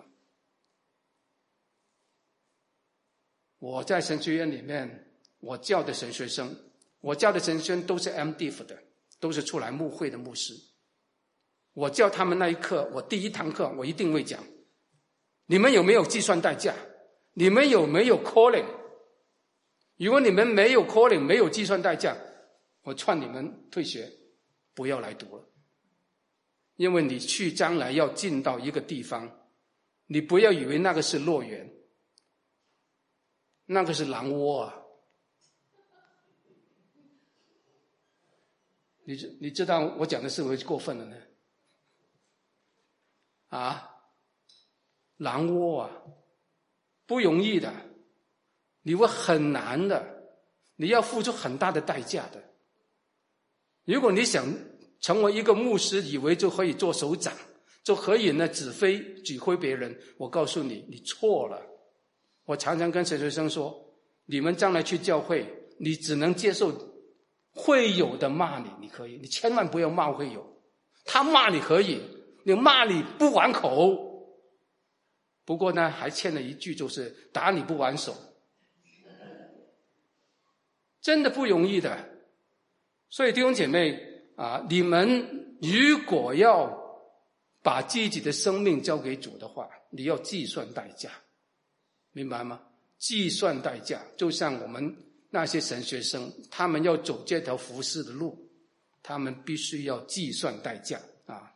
我在神学院里面，我教的神学生，我教的神学生都是 M Div 的，都是出来牧会的牧师。我教他们那一课，我第一堂课我一定会讲，你们有没有计算代价？你们有没有 calling？ 如果你们没有 calling， 没有计算代价，我劝你们退学，不要来读了。因为你去将来要进到一个地方， 你不要以为那个是乐园，那个是狼窝啊！你你知道我讲的是不是过分了呢？啊，狼窝啊，不容易的，你会很难的，你要付出很大的代价的。如果你想成为一个牧师，以为就可以做首长，就可以呢指挥指挥别人，我告诉你，你错了。我常常跟神学生说，你们将来去教会，你只能接受会友的骂你，你可以，你千万不要骂会友。他骂你可以，你骂你不还口。不过呢，还欠了一句，就是打你不还手。真的不容易的。所以弟兄姐妹啊，你们如果要把自己的生命交给主的话，你要计算代价，明白吗？计算代价，就像我们那些神学生，他们要走这条服侍的路，他们必须要计算代价啊。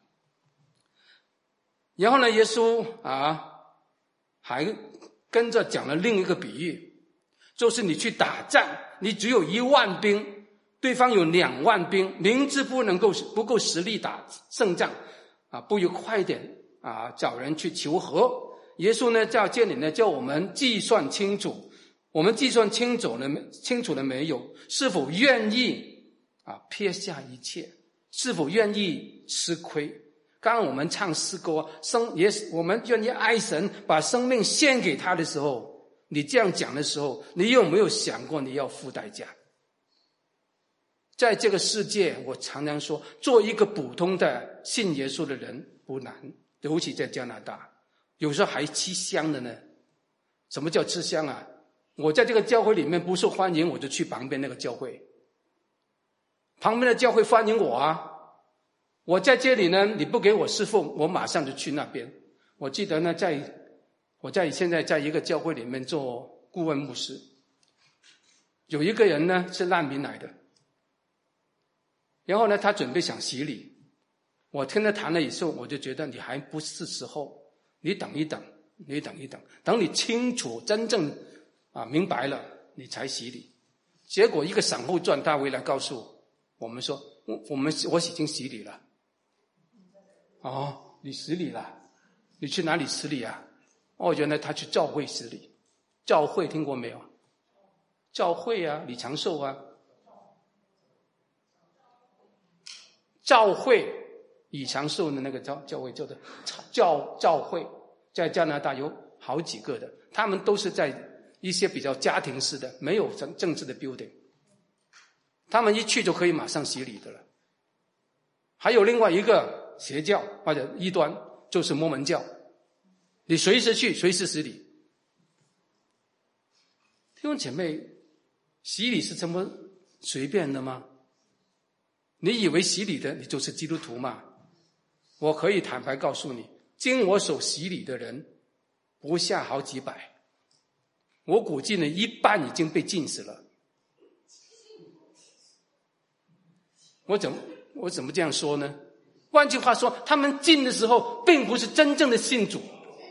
然后呢，耶稣啊还跟着讲了另一个比喻，就是你去打仗，你只有一万兵，对方有两万兵，明知不能够不够实力打胜仗啊，不如快点啊找人去求和。耶稣呢在这里呢叫我们计算清楚，我们计算清楚了清楚了没有？是否愿意啊撇下一切？是否愿意吃亏？刚刚我们唱诗歌，生也我们愿意爱神，把生命献给他的时候，你这样讲的时候，你有没有想过你要付代价？在这个世界，我常常说，做一个普通的信耶稣的人不难，尤其在加拿大，有时候还吃香的呢。什么叫吃香啊？我在这个教会里面不受欢迎，我就去旁边那个教会，旁边的教会欢迎我啊。我在这里呢，你不给我侍奉，我马上就去那边。我记得呢，在我在现在在一个教会里面做顾问牧师，有一个人呢是难民来的，然后呢他准备想洗礼，我听他谈了以后，我就觉得你还不是时候，你等一等，你等一等，等你清楚真正啊明白了，你才洗礼。结果一个散户传他回来告诉我们说，我我们我已经洗礼了。哦，你洗礼了？你去哪里洗礼啊？哦，原来他去教会洗礼。教会听过没有？教会啊，李长寿啊。教会李长寿的那个教教会叫做教教会，在加拿大有好几个的，他们都是在一些比较家庭式的，没有政政治的 building， 他们一去就可以马上洗礼的了。还有另外一个邪教或者异端，就是摩门教，你随时去随时洗礼。弟兄姐妹，洗礼是这么随便的吗？你以为洗礼的你就是基督徒吗？我可以坦白告诉你，经我手洗礼的人不下好几百，我估计呢一半已经被浸死了。我怎么我怎么这样说呢？换句话说，他们进的时候并不是真正的信主，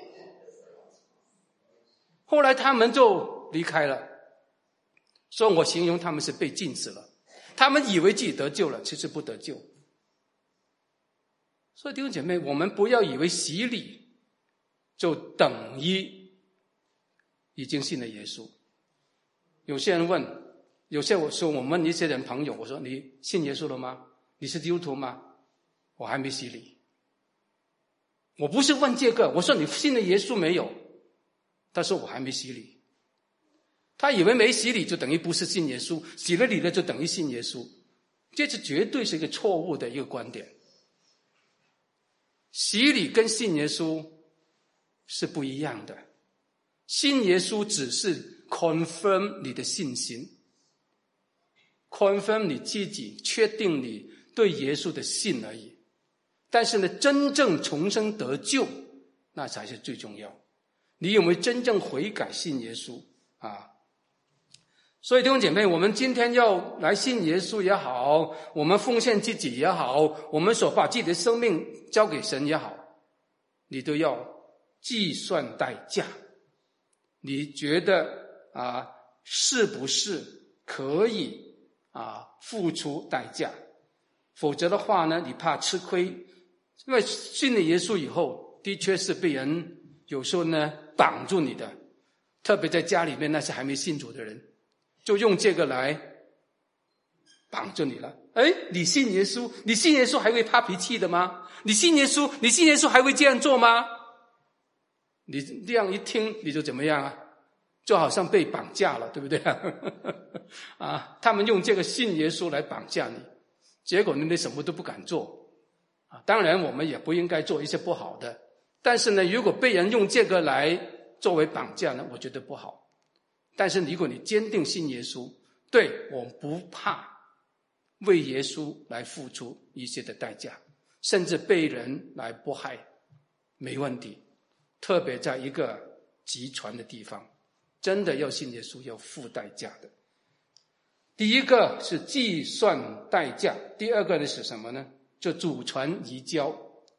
后来他们就离开了，所以我形容他们是被浸死了。他们以为自己得救了，其实不得救。所以弟兄姐妹，我们不要以为洗礼就等于已经信了耶稣。有些人问，有些我说我问一些人朋友，我说你信耶稣了吗？你是基督徒吗？我还没洗礼。我不是问这个，我说你信了耶稣没有？他说我还没洗礼。他以为没洗礼就等于不是信耶稣，洗了礼了就等于信耶稣，这是绝对是一个错误的一个观点。洗礼跟信耶稣是不一样的，信耶稣只是 confirm 你的信心， confirm 你自己，确定你对耶稣的信而已。但是呢，真正重生得救，那才是最重要。你有没有真正悔改信耶稣啊？所以弟兄姐妹，我们今天要来信耶稣也好，我们奉献自己也好，我们所把自己的生命交给神也好，你都要计算代价，你觉得啊是不是可以啊付出代价？否则的话呢，你怕吃亏。因为信了耶稣以后，的确是被人有时候呢绑住你的，特别在家里面那些还没信主的人，就用这个来绑住你了。哎，你信耶稣，你信耶稣还会发脾气的吗？你信耶稣，你信耶稣还会这样做吗？你这样一听，你就怎么样啊？就好像被绑架了，对不对啊？啊，他们用这个信耶稣来绑架你，结果你什么都不敢做啊。当然，我们也不应该做一些不好的，但是呢，如果被人用这个来作为绑架呢，我觉得不好。但是如果你坚定信耶稣，对，我不怕为耶稣来付出一些的代价，甚至被人来迫害，没问题。特别在一个极传的地方，真的要信耶稣要付代价的。第一个是计算代价，第二个呢是什么呢？就祖传遗交。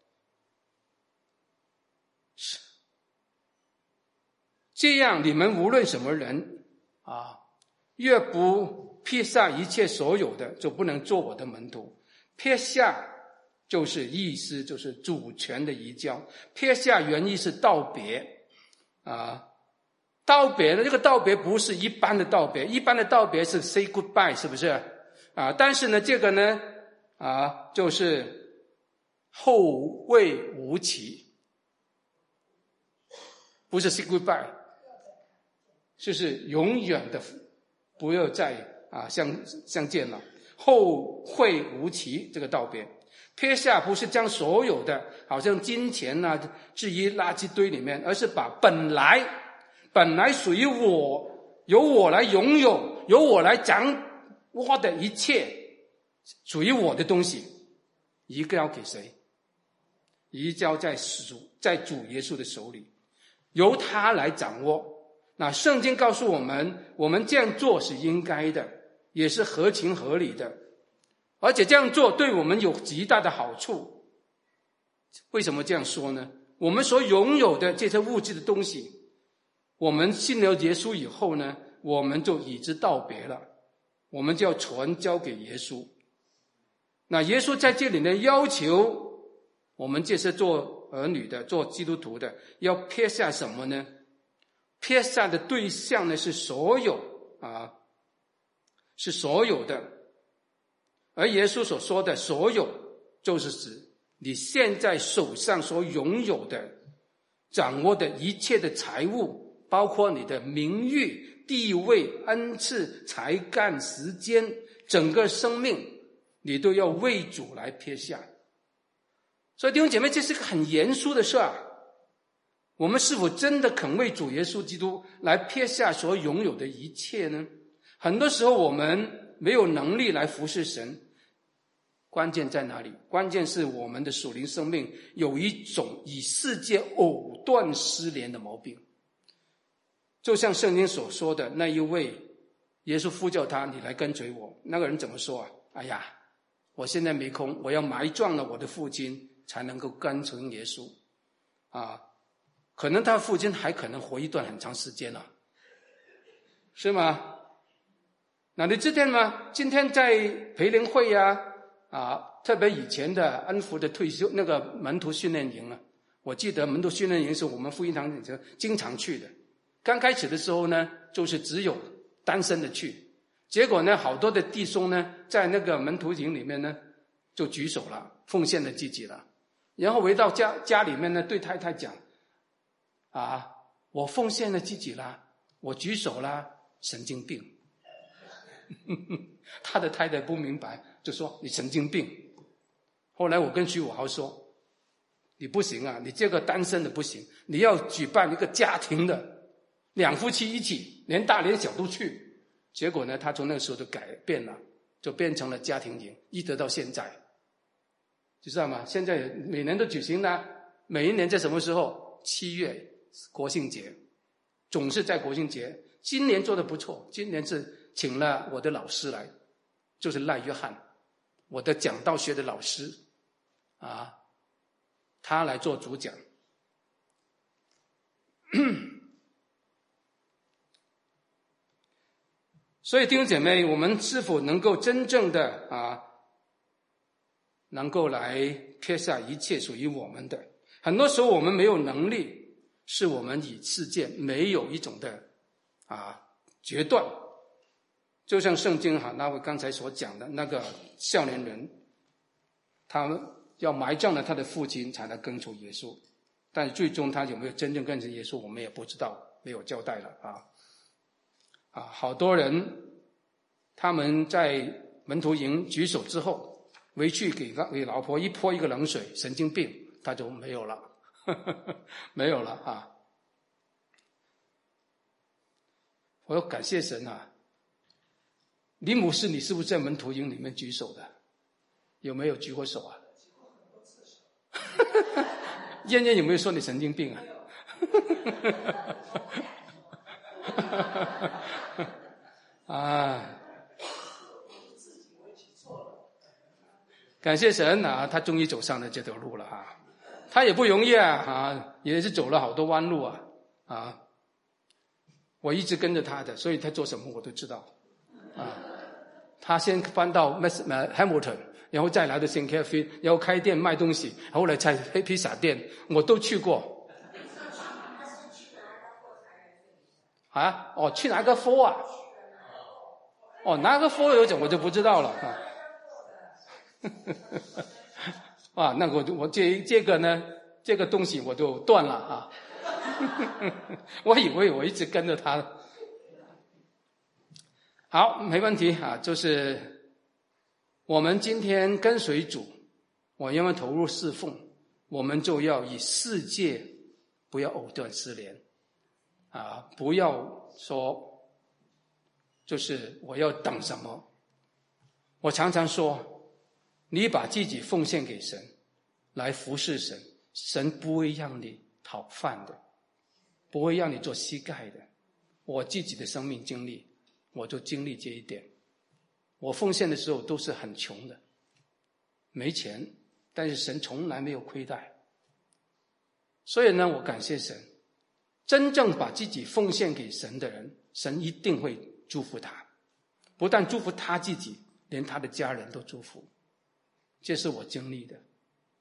这样你们无论什么人啊，越不撇下一切所有的，就不能做我的门徒。撇下就是意思就是主权的移交，撇下原意是道别啊。道别呢，这个道别不是一般的道别，一般的道别是 say goodbye， 是不是啊？但是呢，这个呢啊，就是后会无期，不是 say goodbye， 就是永远的不要再啊相相见了，后会无期这个道别。撇下不是将所有的好像金钱啊置于垃圾堆里面，而是把本来本来属于我，由我来拥有，由我来掌握的一切属于我的东西移交给谁？移交在主在主耶稣的手里，由他来掌握。那圣经告诉我们，我们这样做是应该的，也是合情合理的，而且这样做对我们有极大的好处。为什么这样说呢？我们所拥有的这些物质的东西，我们信了耶稣以后呢，我们就与之道别了，我们就要传交给耶稣。那耶稣在这里呢，要求我们这些做儿女的、做基督徒的，要撇下什么呢？撇下的对象呢，是所有啊，是所有的。而耶稣所说的所有，就是指你现在手上所拥有的、掌握的一切的财物，包括你的名誉、地位、恩赐、才干、时间，整个生命，你都要为主来撇下。所以弟兄姐妹，这是个很严肃的事儿。我们是否真的肯为主耶稣基督来撇下所拥有的一切呢？很多时候我们没有能力来服侍神，关键在哪里？关键是我们的属灵生命有一种与世界藕断丝连的毛病。就像圣经所说的那一位，耶稣呼叫他，你来跟随我。那个人怎么说啊？哎呀，我现在没空，我要埋葬了我的父亲才能够跟从耶稣啊。可能他父亲还可能活一段很长时间了，是吗？那你知道吗？今天在培灵会呀、啊，啊，特别以前的恩福的退休那个门徒训练营啊，我记得门徒训练营是我们福音堂经常去的。刚开始的时候呢，就是只有单身的去，结果呢，好多的弟兄呢，在那个门徒营里面呢，就举手了，奉献了自己了，然后回到家家里面呢，对太太讲。啊，我奉献了自己啦，我举手啦，神经病。他的太太不明白，就说你神经病。后来我跟徐武豪说，你不行啊，你这个单身的不行，你要举办一个家庭的，两夫妻一起，连大连小都去。结果呢，他从那个时候就改变了，就变成了家庭营，一直到现在，知道吗？现在每年都举行呢，每一年在什么时候？七月国庆节，总是在国庆节。今年做得不错，今年是请了我的老师来，就是赖约翰，我的讲道学的老师啊，他来做主讲。 所以弟兄姐妹，我们是否能够真正的啊，能够来撇下一切属于我们的？很多时候我们没有能力，是我们与世界没有一种的啊决断。就像圣经哈那位刚才所讲的那个少年人，他要埋葬了他的父亲才能跟从耶稣，但是最终他有没有真正跟随耶稣，我们也不知道，没有交代了啊。啊，好多人他们在门徒营举手之后，回去给给老婆一泼一个冷水，神经病，他就没有了，呵呵没有了啊！我要感谢神啊！李牧师，你是不是在门徒营里面举手的？有没有举过手啊？燕燕有没有说你神经病啊？啊！感谢神啊，他终于走上了这条路了啊！他也不容易啊，啊，也是走了好多弯路啊，啊！我一直跟着他的，所以他做什么我都知道啊。他先搬到 Hamilton， 然后再来到 Saint Catherine， 然后开店卖东西，后来才开披萨店，我都去过。啊，哦，去拿个 four 啊？哦，拿个 four 有种我就不知道了啊。啊，那我我这这个呢，这个东西我就断了啊。我以为我一直跟着他。好，没问题啊，就是我们今天跟随主，我因为投入侍奉，我们就要与世界不要藕断丝连啊，不要说就是我要等什么。我常常说，你把自己奉献给神来服侍神，神不会让你讨饭的，不会让你做膝盖的。我自己的生命经历，我就经历这一点。我奉献的时候都是很穷的，没钱，但是神从来没有亏待。所以呢，我感谢神，真正把自己奉献给神的人，神一定会祝福他，不但祝福他自己，连他的家人都祝福。这是我经历的。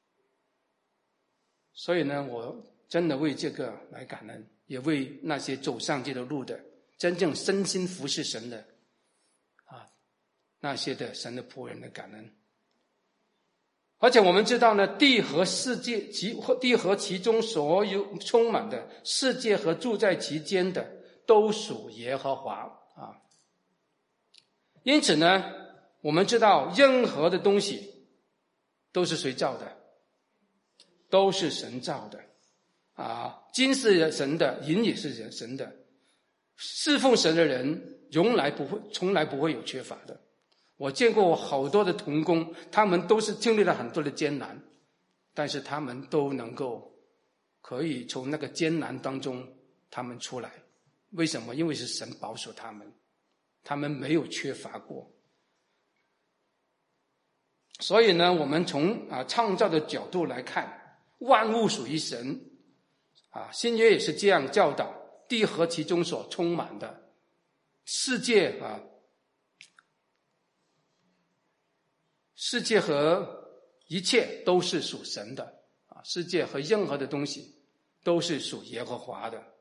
所以呢，我真的为这个来感恩，也为那些走上这条路的，真正身心服侍神的啊，那些的神的仆人的感恩。而且我们知道呢，地和世界其地和其中所有充满的世界和住在其间的都属耶和华啊。因此呢，我们知道任何的东西都是谁造的？都是神造的啊！金是神的，银也是神的。侍奉神的人从来不会从来不会有缺乏的。我见过好多的同工，他们都是经历了很多的艰难，但是他们都能够可以从那个艰难当中他们出来。为什么？因为是神保守他们，他们没有缺乏过。所以呢，我们从啊创造的角度来看，万物属于神啊，新约也是这样教导，地和其中所充满的世界啊，世界和一切都是属神的啊，世界和任何的东西都是属耶和华的。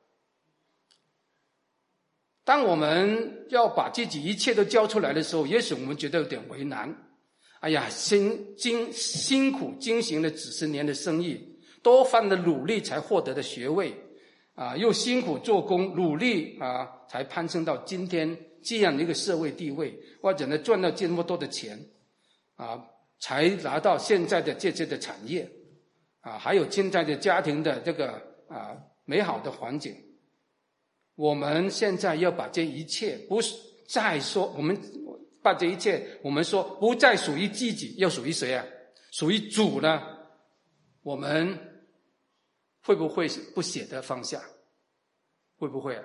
当我们要把自己一切都交出来的时候，也许我们觉得有点为难。哎呀，辛辛辛苦经行了几十年的生意，多番的努力才获得的学位啊，又辛苦做工努力啊，才攀升到今天这样的一个社会地位，或者呢赚到这么多的钱啊，才拿到现在的这些的产业啊，还有现在的家庭的这个啊美好的环境。我们现在要把这一切，不是再说我们把这一切，我们说不再属于自己，要属于谁啊？属于主呢？我们会不会不舍得放下？会不会啊？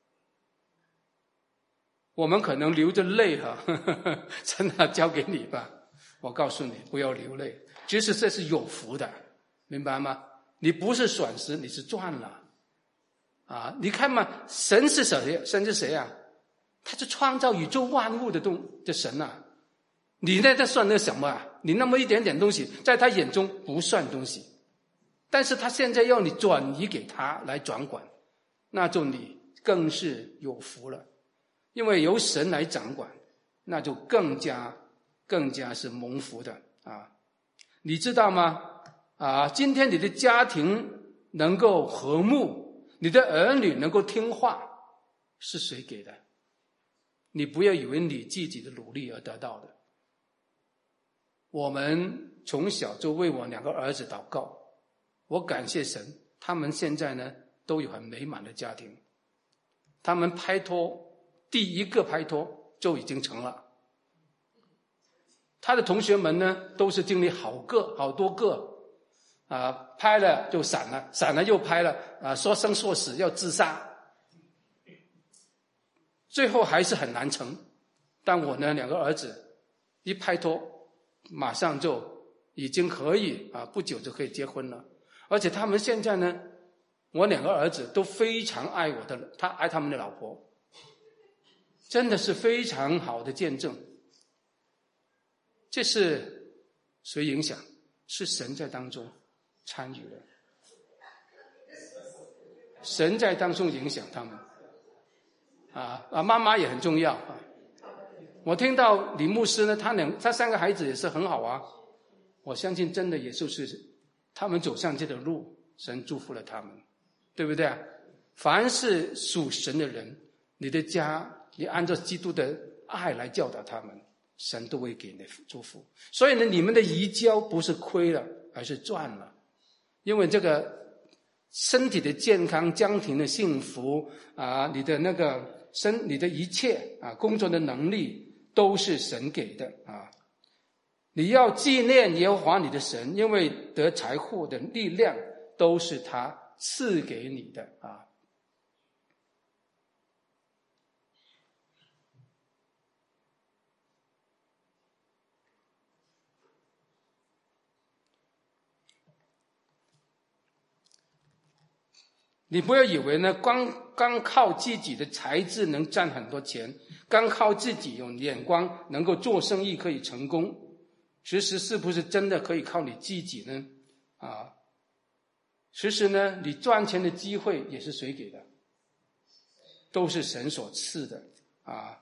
我们可能流着泪哈、啊，真的交给你吧。我告诉你，不要流泪，其实这是有福的，明白吗？你不是损失，你是赚了。 啊，你看嘛，神是谁？神是谁啊？他是创造宇宙万物的东的神啊！你那在算那什么啊？你那么一点点东西，在他眼中不算东西，但是他现在要你转移给他来掌管，那就你更是有福了，因为由神来掌管，那就更加更加是蒙福的啊！你知道吗？啊，今天你的家庭能够和睦，你的儿女能够听话，是谁给的？你不要以为你自己的努力而得到的。我们从小就为我两个儿子祷告，我感谢神，他们现在呢都有很美满的家庭，他们拍拖第一个拍拖就已经成了。他的同学们呢都是经历好个好多个啊，拍了就散了，散了又拍了啊，说生说死要自杀，最后还是很难成。但我呢两个儿子一拍拖马上就已经可以啊，不久就可以结婚了。而且他们现在呢，我两个儿子都非常爱我的，他爱他们的老婆，真的是非常好的见证。这是谁影响？是神在当中参与了，神在当中影响他们啊啊！妈妈也很重要啊。我听到李牧师呢，他两他三个孩子也是很好啊。我相信真的也就是他们走上这条路，神祝福了他们，对不对啊？凡是属神的人，你的家你按照基督的爱来教导他们，神都会给你祝福。所以呢，你们的移交不是亏了，而是赚了。因为这个身体的健康、家庭的幸福啊，你的那个身，你的一切啊，工作的能力都是神给的啊。你要纪念耶和华你的神，因为得财富的力量都是他赐给你的啊。你不要以为呢，光光靠自己的才智能赚很多钱，光靠自己有眼光能够做生意可以成功，其实是不是真的可以靠你自己呢？啊，其实呢，你赚钱的机会也是谁给的？都是神所赐的啊。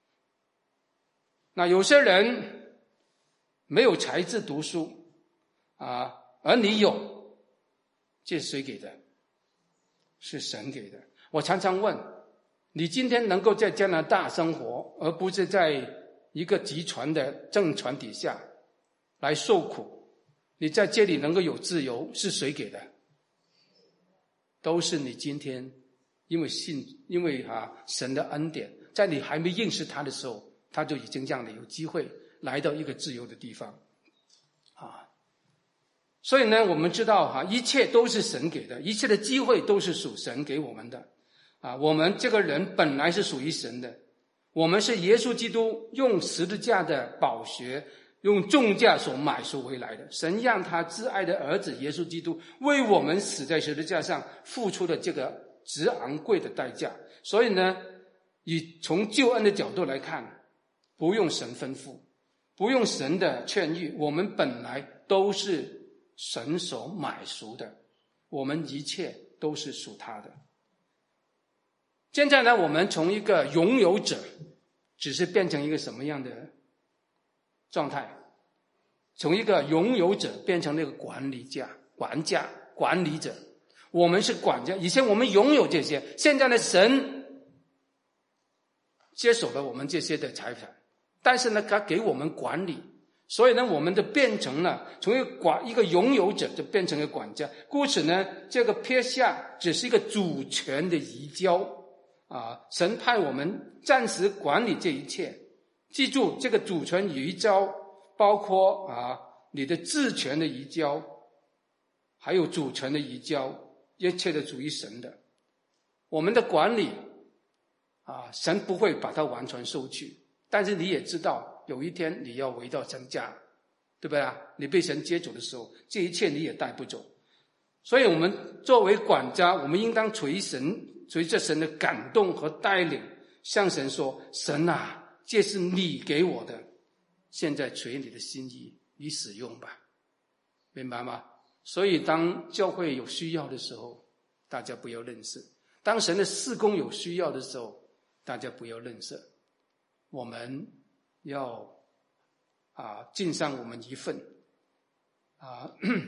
那有些人没有才智读书啊，而你有，这是谁给的？是神给的。我常常问，你今天能够在加拿大生活，而不是在一个集权的政权底下来受苦，你在这里能够有自由，是谁给的？都是你今天因为信，因为啊神的恩典，在你还没认识他的时候，他就已经让你有机会来到一个自由的地方啊。所以呢，我们知道哈，一切都是神给的，一切的机会都是属神给我们的啊。我们这个人本来是属于神的，我们是耶稣基督用十字架的宝血，用重价所买赎回来的。神让他挚爱的儿子耶稣基督为我们死在十字架上，付出了这个极昂贵的代价。所以呢，以从救恩的角度来看，不用神吩咐，不用神的劝谕，我们本来都是神所买赎的，我们一切都是属他的。现在呢，我们从一个拥有者只是变成一个什么样的状态？从一个拥有者变成那个管理家、管家、管理者。我们是管家，以前我们拥有这些，现在呢，神接手了我们这些的财产，但是呢，他给我们管理。所以呢，我们就变成了从一个管一个拥有者就变成了管家。故此呢，这个撇下只是一个主权的移交啊。神派我们暂时管理这一切。记住，这个主权移交包括啊你的治权的移交，还有主权的移交，一切的属于神的。我们的管理啊，神不会把它完全收去，但是你也知道。有一天你要回到神家，对不对啊？你被神接走的时候，这一切你也带不走。所以我们作为管家，我们应当垂神随着神的感动和带领，向神说：神啊，这是你给我的，现在随你的心意，你使用吧。明白吗？所以当教会有需要的时候，大家不要吝啬；当神的事工有需要的时候，大家不要吝啬。我们要啊尽上我们一份啊。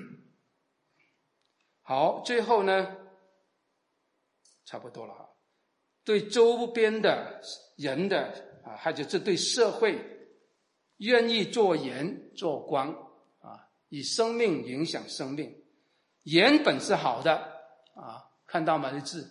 好，最后呢，差不多了啊。对周边的人的啊，还有是对社会，愿意做盐做光啊，以生命影响生命。盐本是好的啊，看到吗？这字，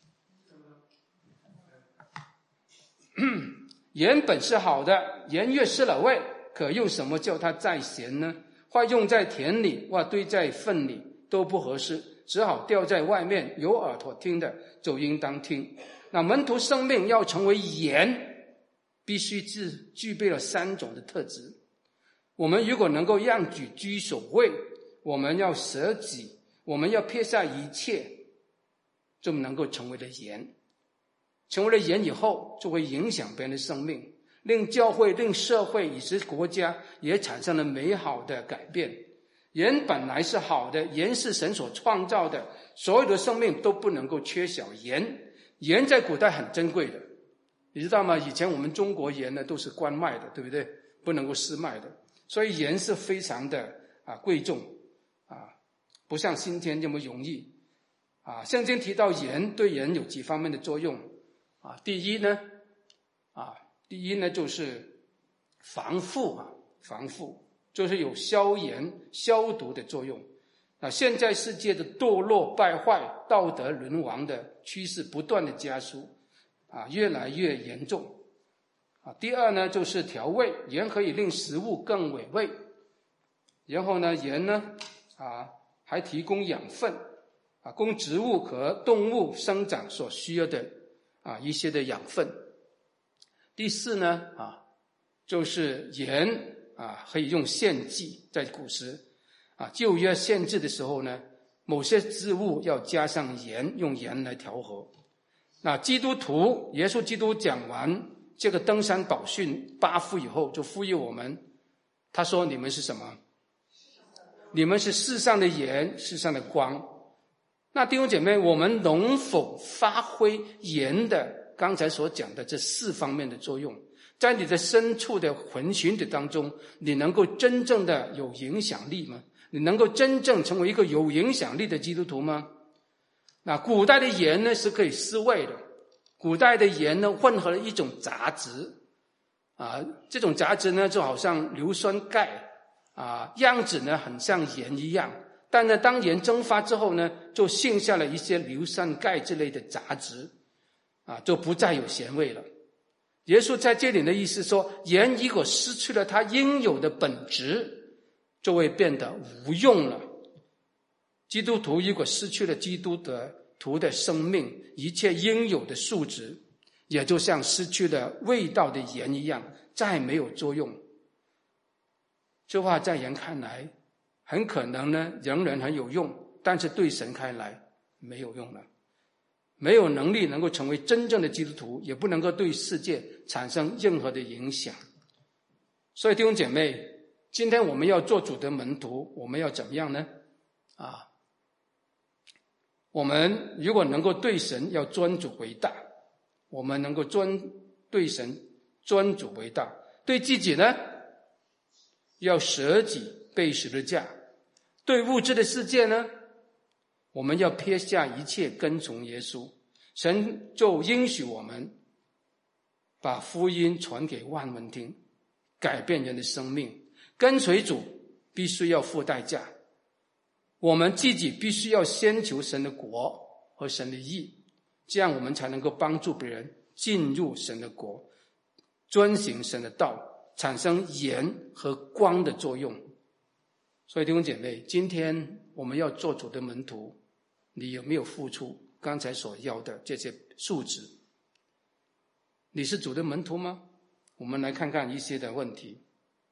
盐本是好的，盐越失了味，可用什么叫它再咸呢？或用在田里，或堆在粪里，都不合适，只好掉在外面。有耳朵听的就应当听。那门徒生命要成为盐，必须具具备了三种的特质。我们如果能够让举居首位，我们要舍己，我们要撇下一切，就能够成为了盐。成为了盐以后，就会影响别人的生命，令教会、令社会以及国家也产生了美好的改变。盐本来是好的，盐是神所创造的，所有的生命都不能够缺少盐。盐在古代很珍贵的，你知道吗？以前我们中国盐呢都是官卖的，对不对？不能够私卖的，所以盐是非常的啊贵重啊，不像今天这么容易啊。圣经提到盐对人有几方面的作用啊。第一呢啊，第一呢就是防腐啊，防腐就是有消炎消毒的作用。啊，现在世界的堕落败坏、道德沦亡的趋势不断的加速，啊，越来越严重。啊，第二呢，就是调味，盐可以令食物更美味。然后呢，盐呢，啊，还提供养分，啊，供植物和动物生长所需要的啊一些的养分。第四呢，啊，就是盐啊可以用献祭，在古时。啊，旧约献祭的时候呢，某些植物要加上盐，用盐来调和。那基督徒，耶稣基督讲完这个登山宝训八福以后，就呼吁我们，他说：你们是什么？你们是世上的盐，世上的光。那弟兄姐妹，我们能否发挥盐的刚才所讲的这四方面的作用？在你的深处的魂群体当中，你能够真正的有影响力吗？你能够真正成为一个有影响力的基督徒吗？那古代的盐呢是可以施味的，古代的盐呢混合了一种杂质啊，这种杂质呢就好像硫酸钙啊，样子呢很像盐一样，但呢当盐蒸发之后呢，就剩下了一些硫酸钙之类的杂质啊，就不再有咸味了。耶稣在这里的意思说，盐如果失去了它应有的本质，就会变得无用了。基督徒如果失去了基督的徒的生命，一切应有的素质，也就像失去了味道的盐一样，再没有作用。这话在人看来很可能呢仍然很有用，但是对神看来没有用了，没有能力能够成为真正的基督徒，也不能够对世界产生任何的影响。所以弟兄姐妹，今天我们要做主的门徒，我们要怎么样呢？啊，我们如果能够对神要尊主为大，我们能够尊对神尊主为大，对自己呢要舍己背十字架，对物质的世界呢，我们要撇下一切跟从耶稣。神就应许我们把福音传给万民听，改变人的生命。跟随主必须要付代价，我们自己必须要先求神的国和神的义，这样我们才能够帮助别人进入神的国，遵行神的道，产生盐和光的作用。所以弟兄姐妹，今天我们要做主的门徒，你有没有付出刚才所要的这些素质？你是主的门徒吗？我们来看看一些的问题。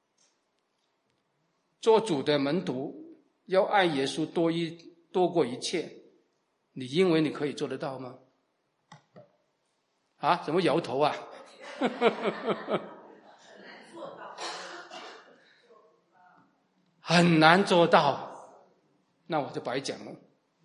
做主的门徒要爱耶稣多一多过一切，你因为你可以做得到吗？ 啊？怎么摇头啊？很难做到，那我就白讲了。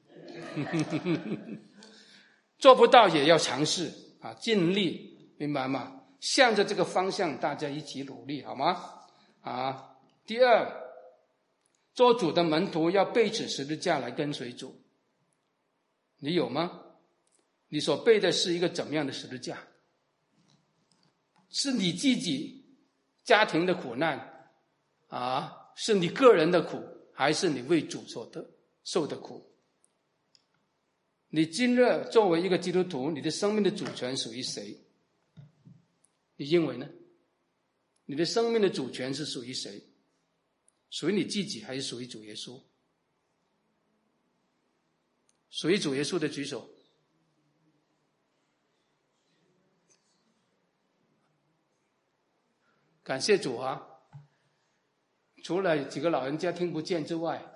做不到也要尝试啊，尽力，明白吗？向着这个方向，大家一起努力，好吗？啊，第二，做主的门徒要背起十字架来跟随主。你有吗？你所背的是一个怎么样的十字架？是你自己家庭的苦难啊？是你个人的苦，还是你为主所得受的苦？你今日作为一个基督徒，你的生命的主权属于谁？你认为呢？你的生命的主权是属于谁？属于你自己，还是属于主耶稣？属于主耶稣的举手。感谢主啊！除了几个老人家听不见之外，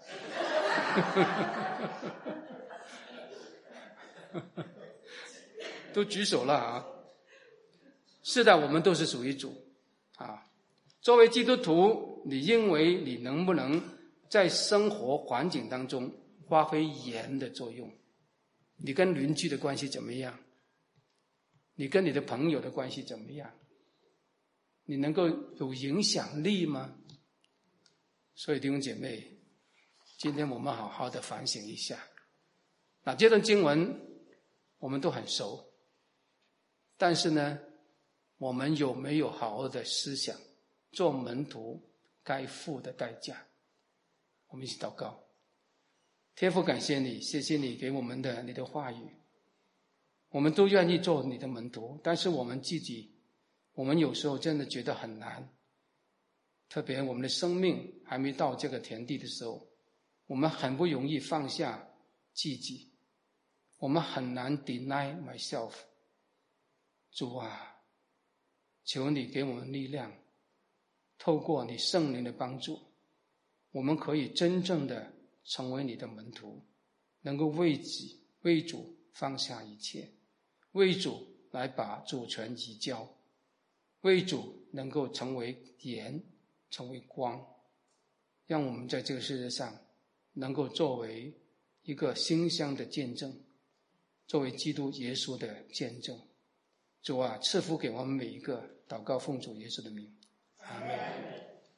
都举手了啊！是的，我们都是属于主啊。作为基督徒，你认为你能不能在生活环境当中发挥盐的作用？你跟邻居的关系怎么样？你跟你的朋友的关系怎么样？你能够有影响力吗？所以弟兄姐妹，今天我们好好的反省一下。那这段经文我们都很熟，但是呢，我们有没有好好的思想做门徒该付的代价？我们一起祷告。天父，感谢你，谢谢你给我们的你的话语，我们都愿意做你的门徒，但是我们自己我们有时候真的觉得很难，特别我们的生命还没到这个田地的时候，我们很不容易放下自己，我们很难 deny myself。 主啊，求你给我们力量，透过你圣灵的帮助，我们可以真正的成为你的门徒，能够为己为主放下一切，为主来把主权移交，为主能够成为盐，成为光，让我们在这个世界上能够作为一个馨香的见证，作为基督耶稣的见证。主啊，赐福给我们每一个，祷告奉主耶稣的名，阿们。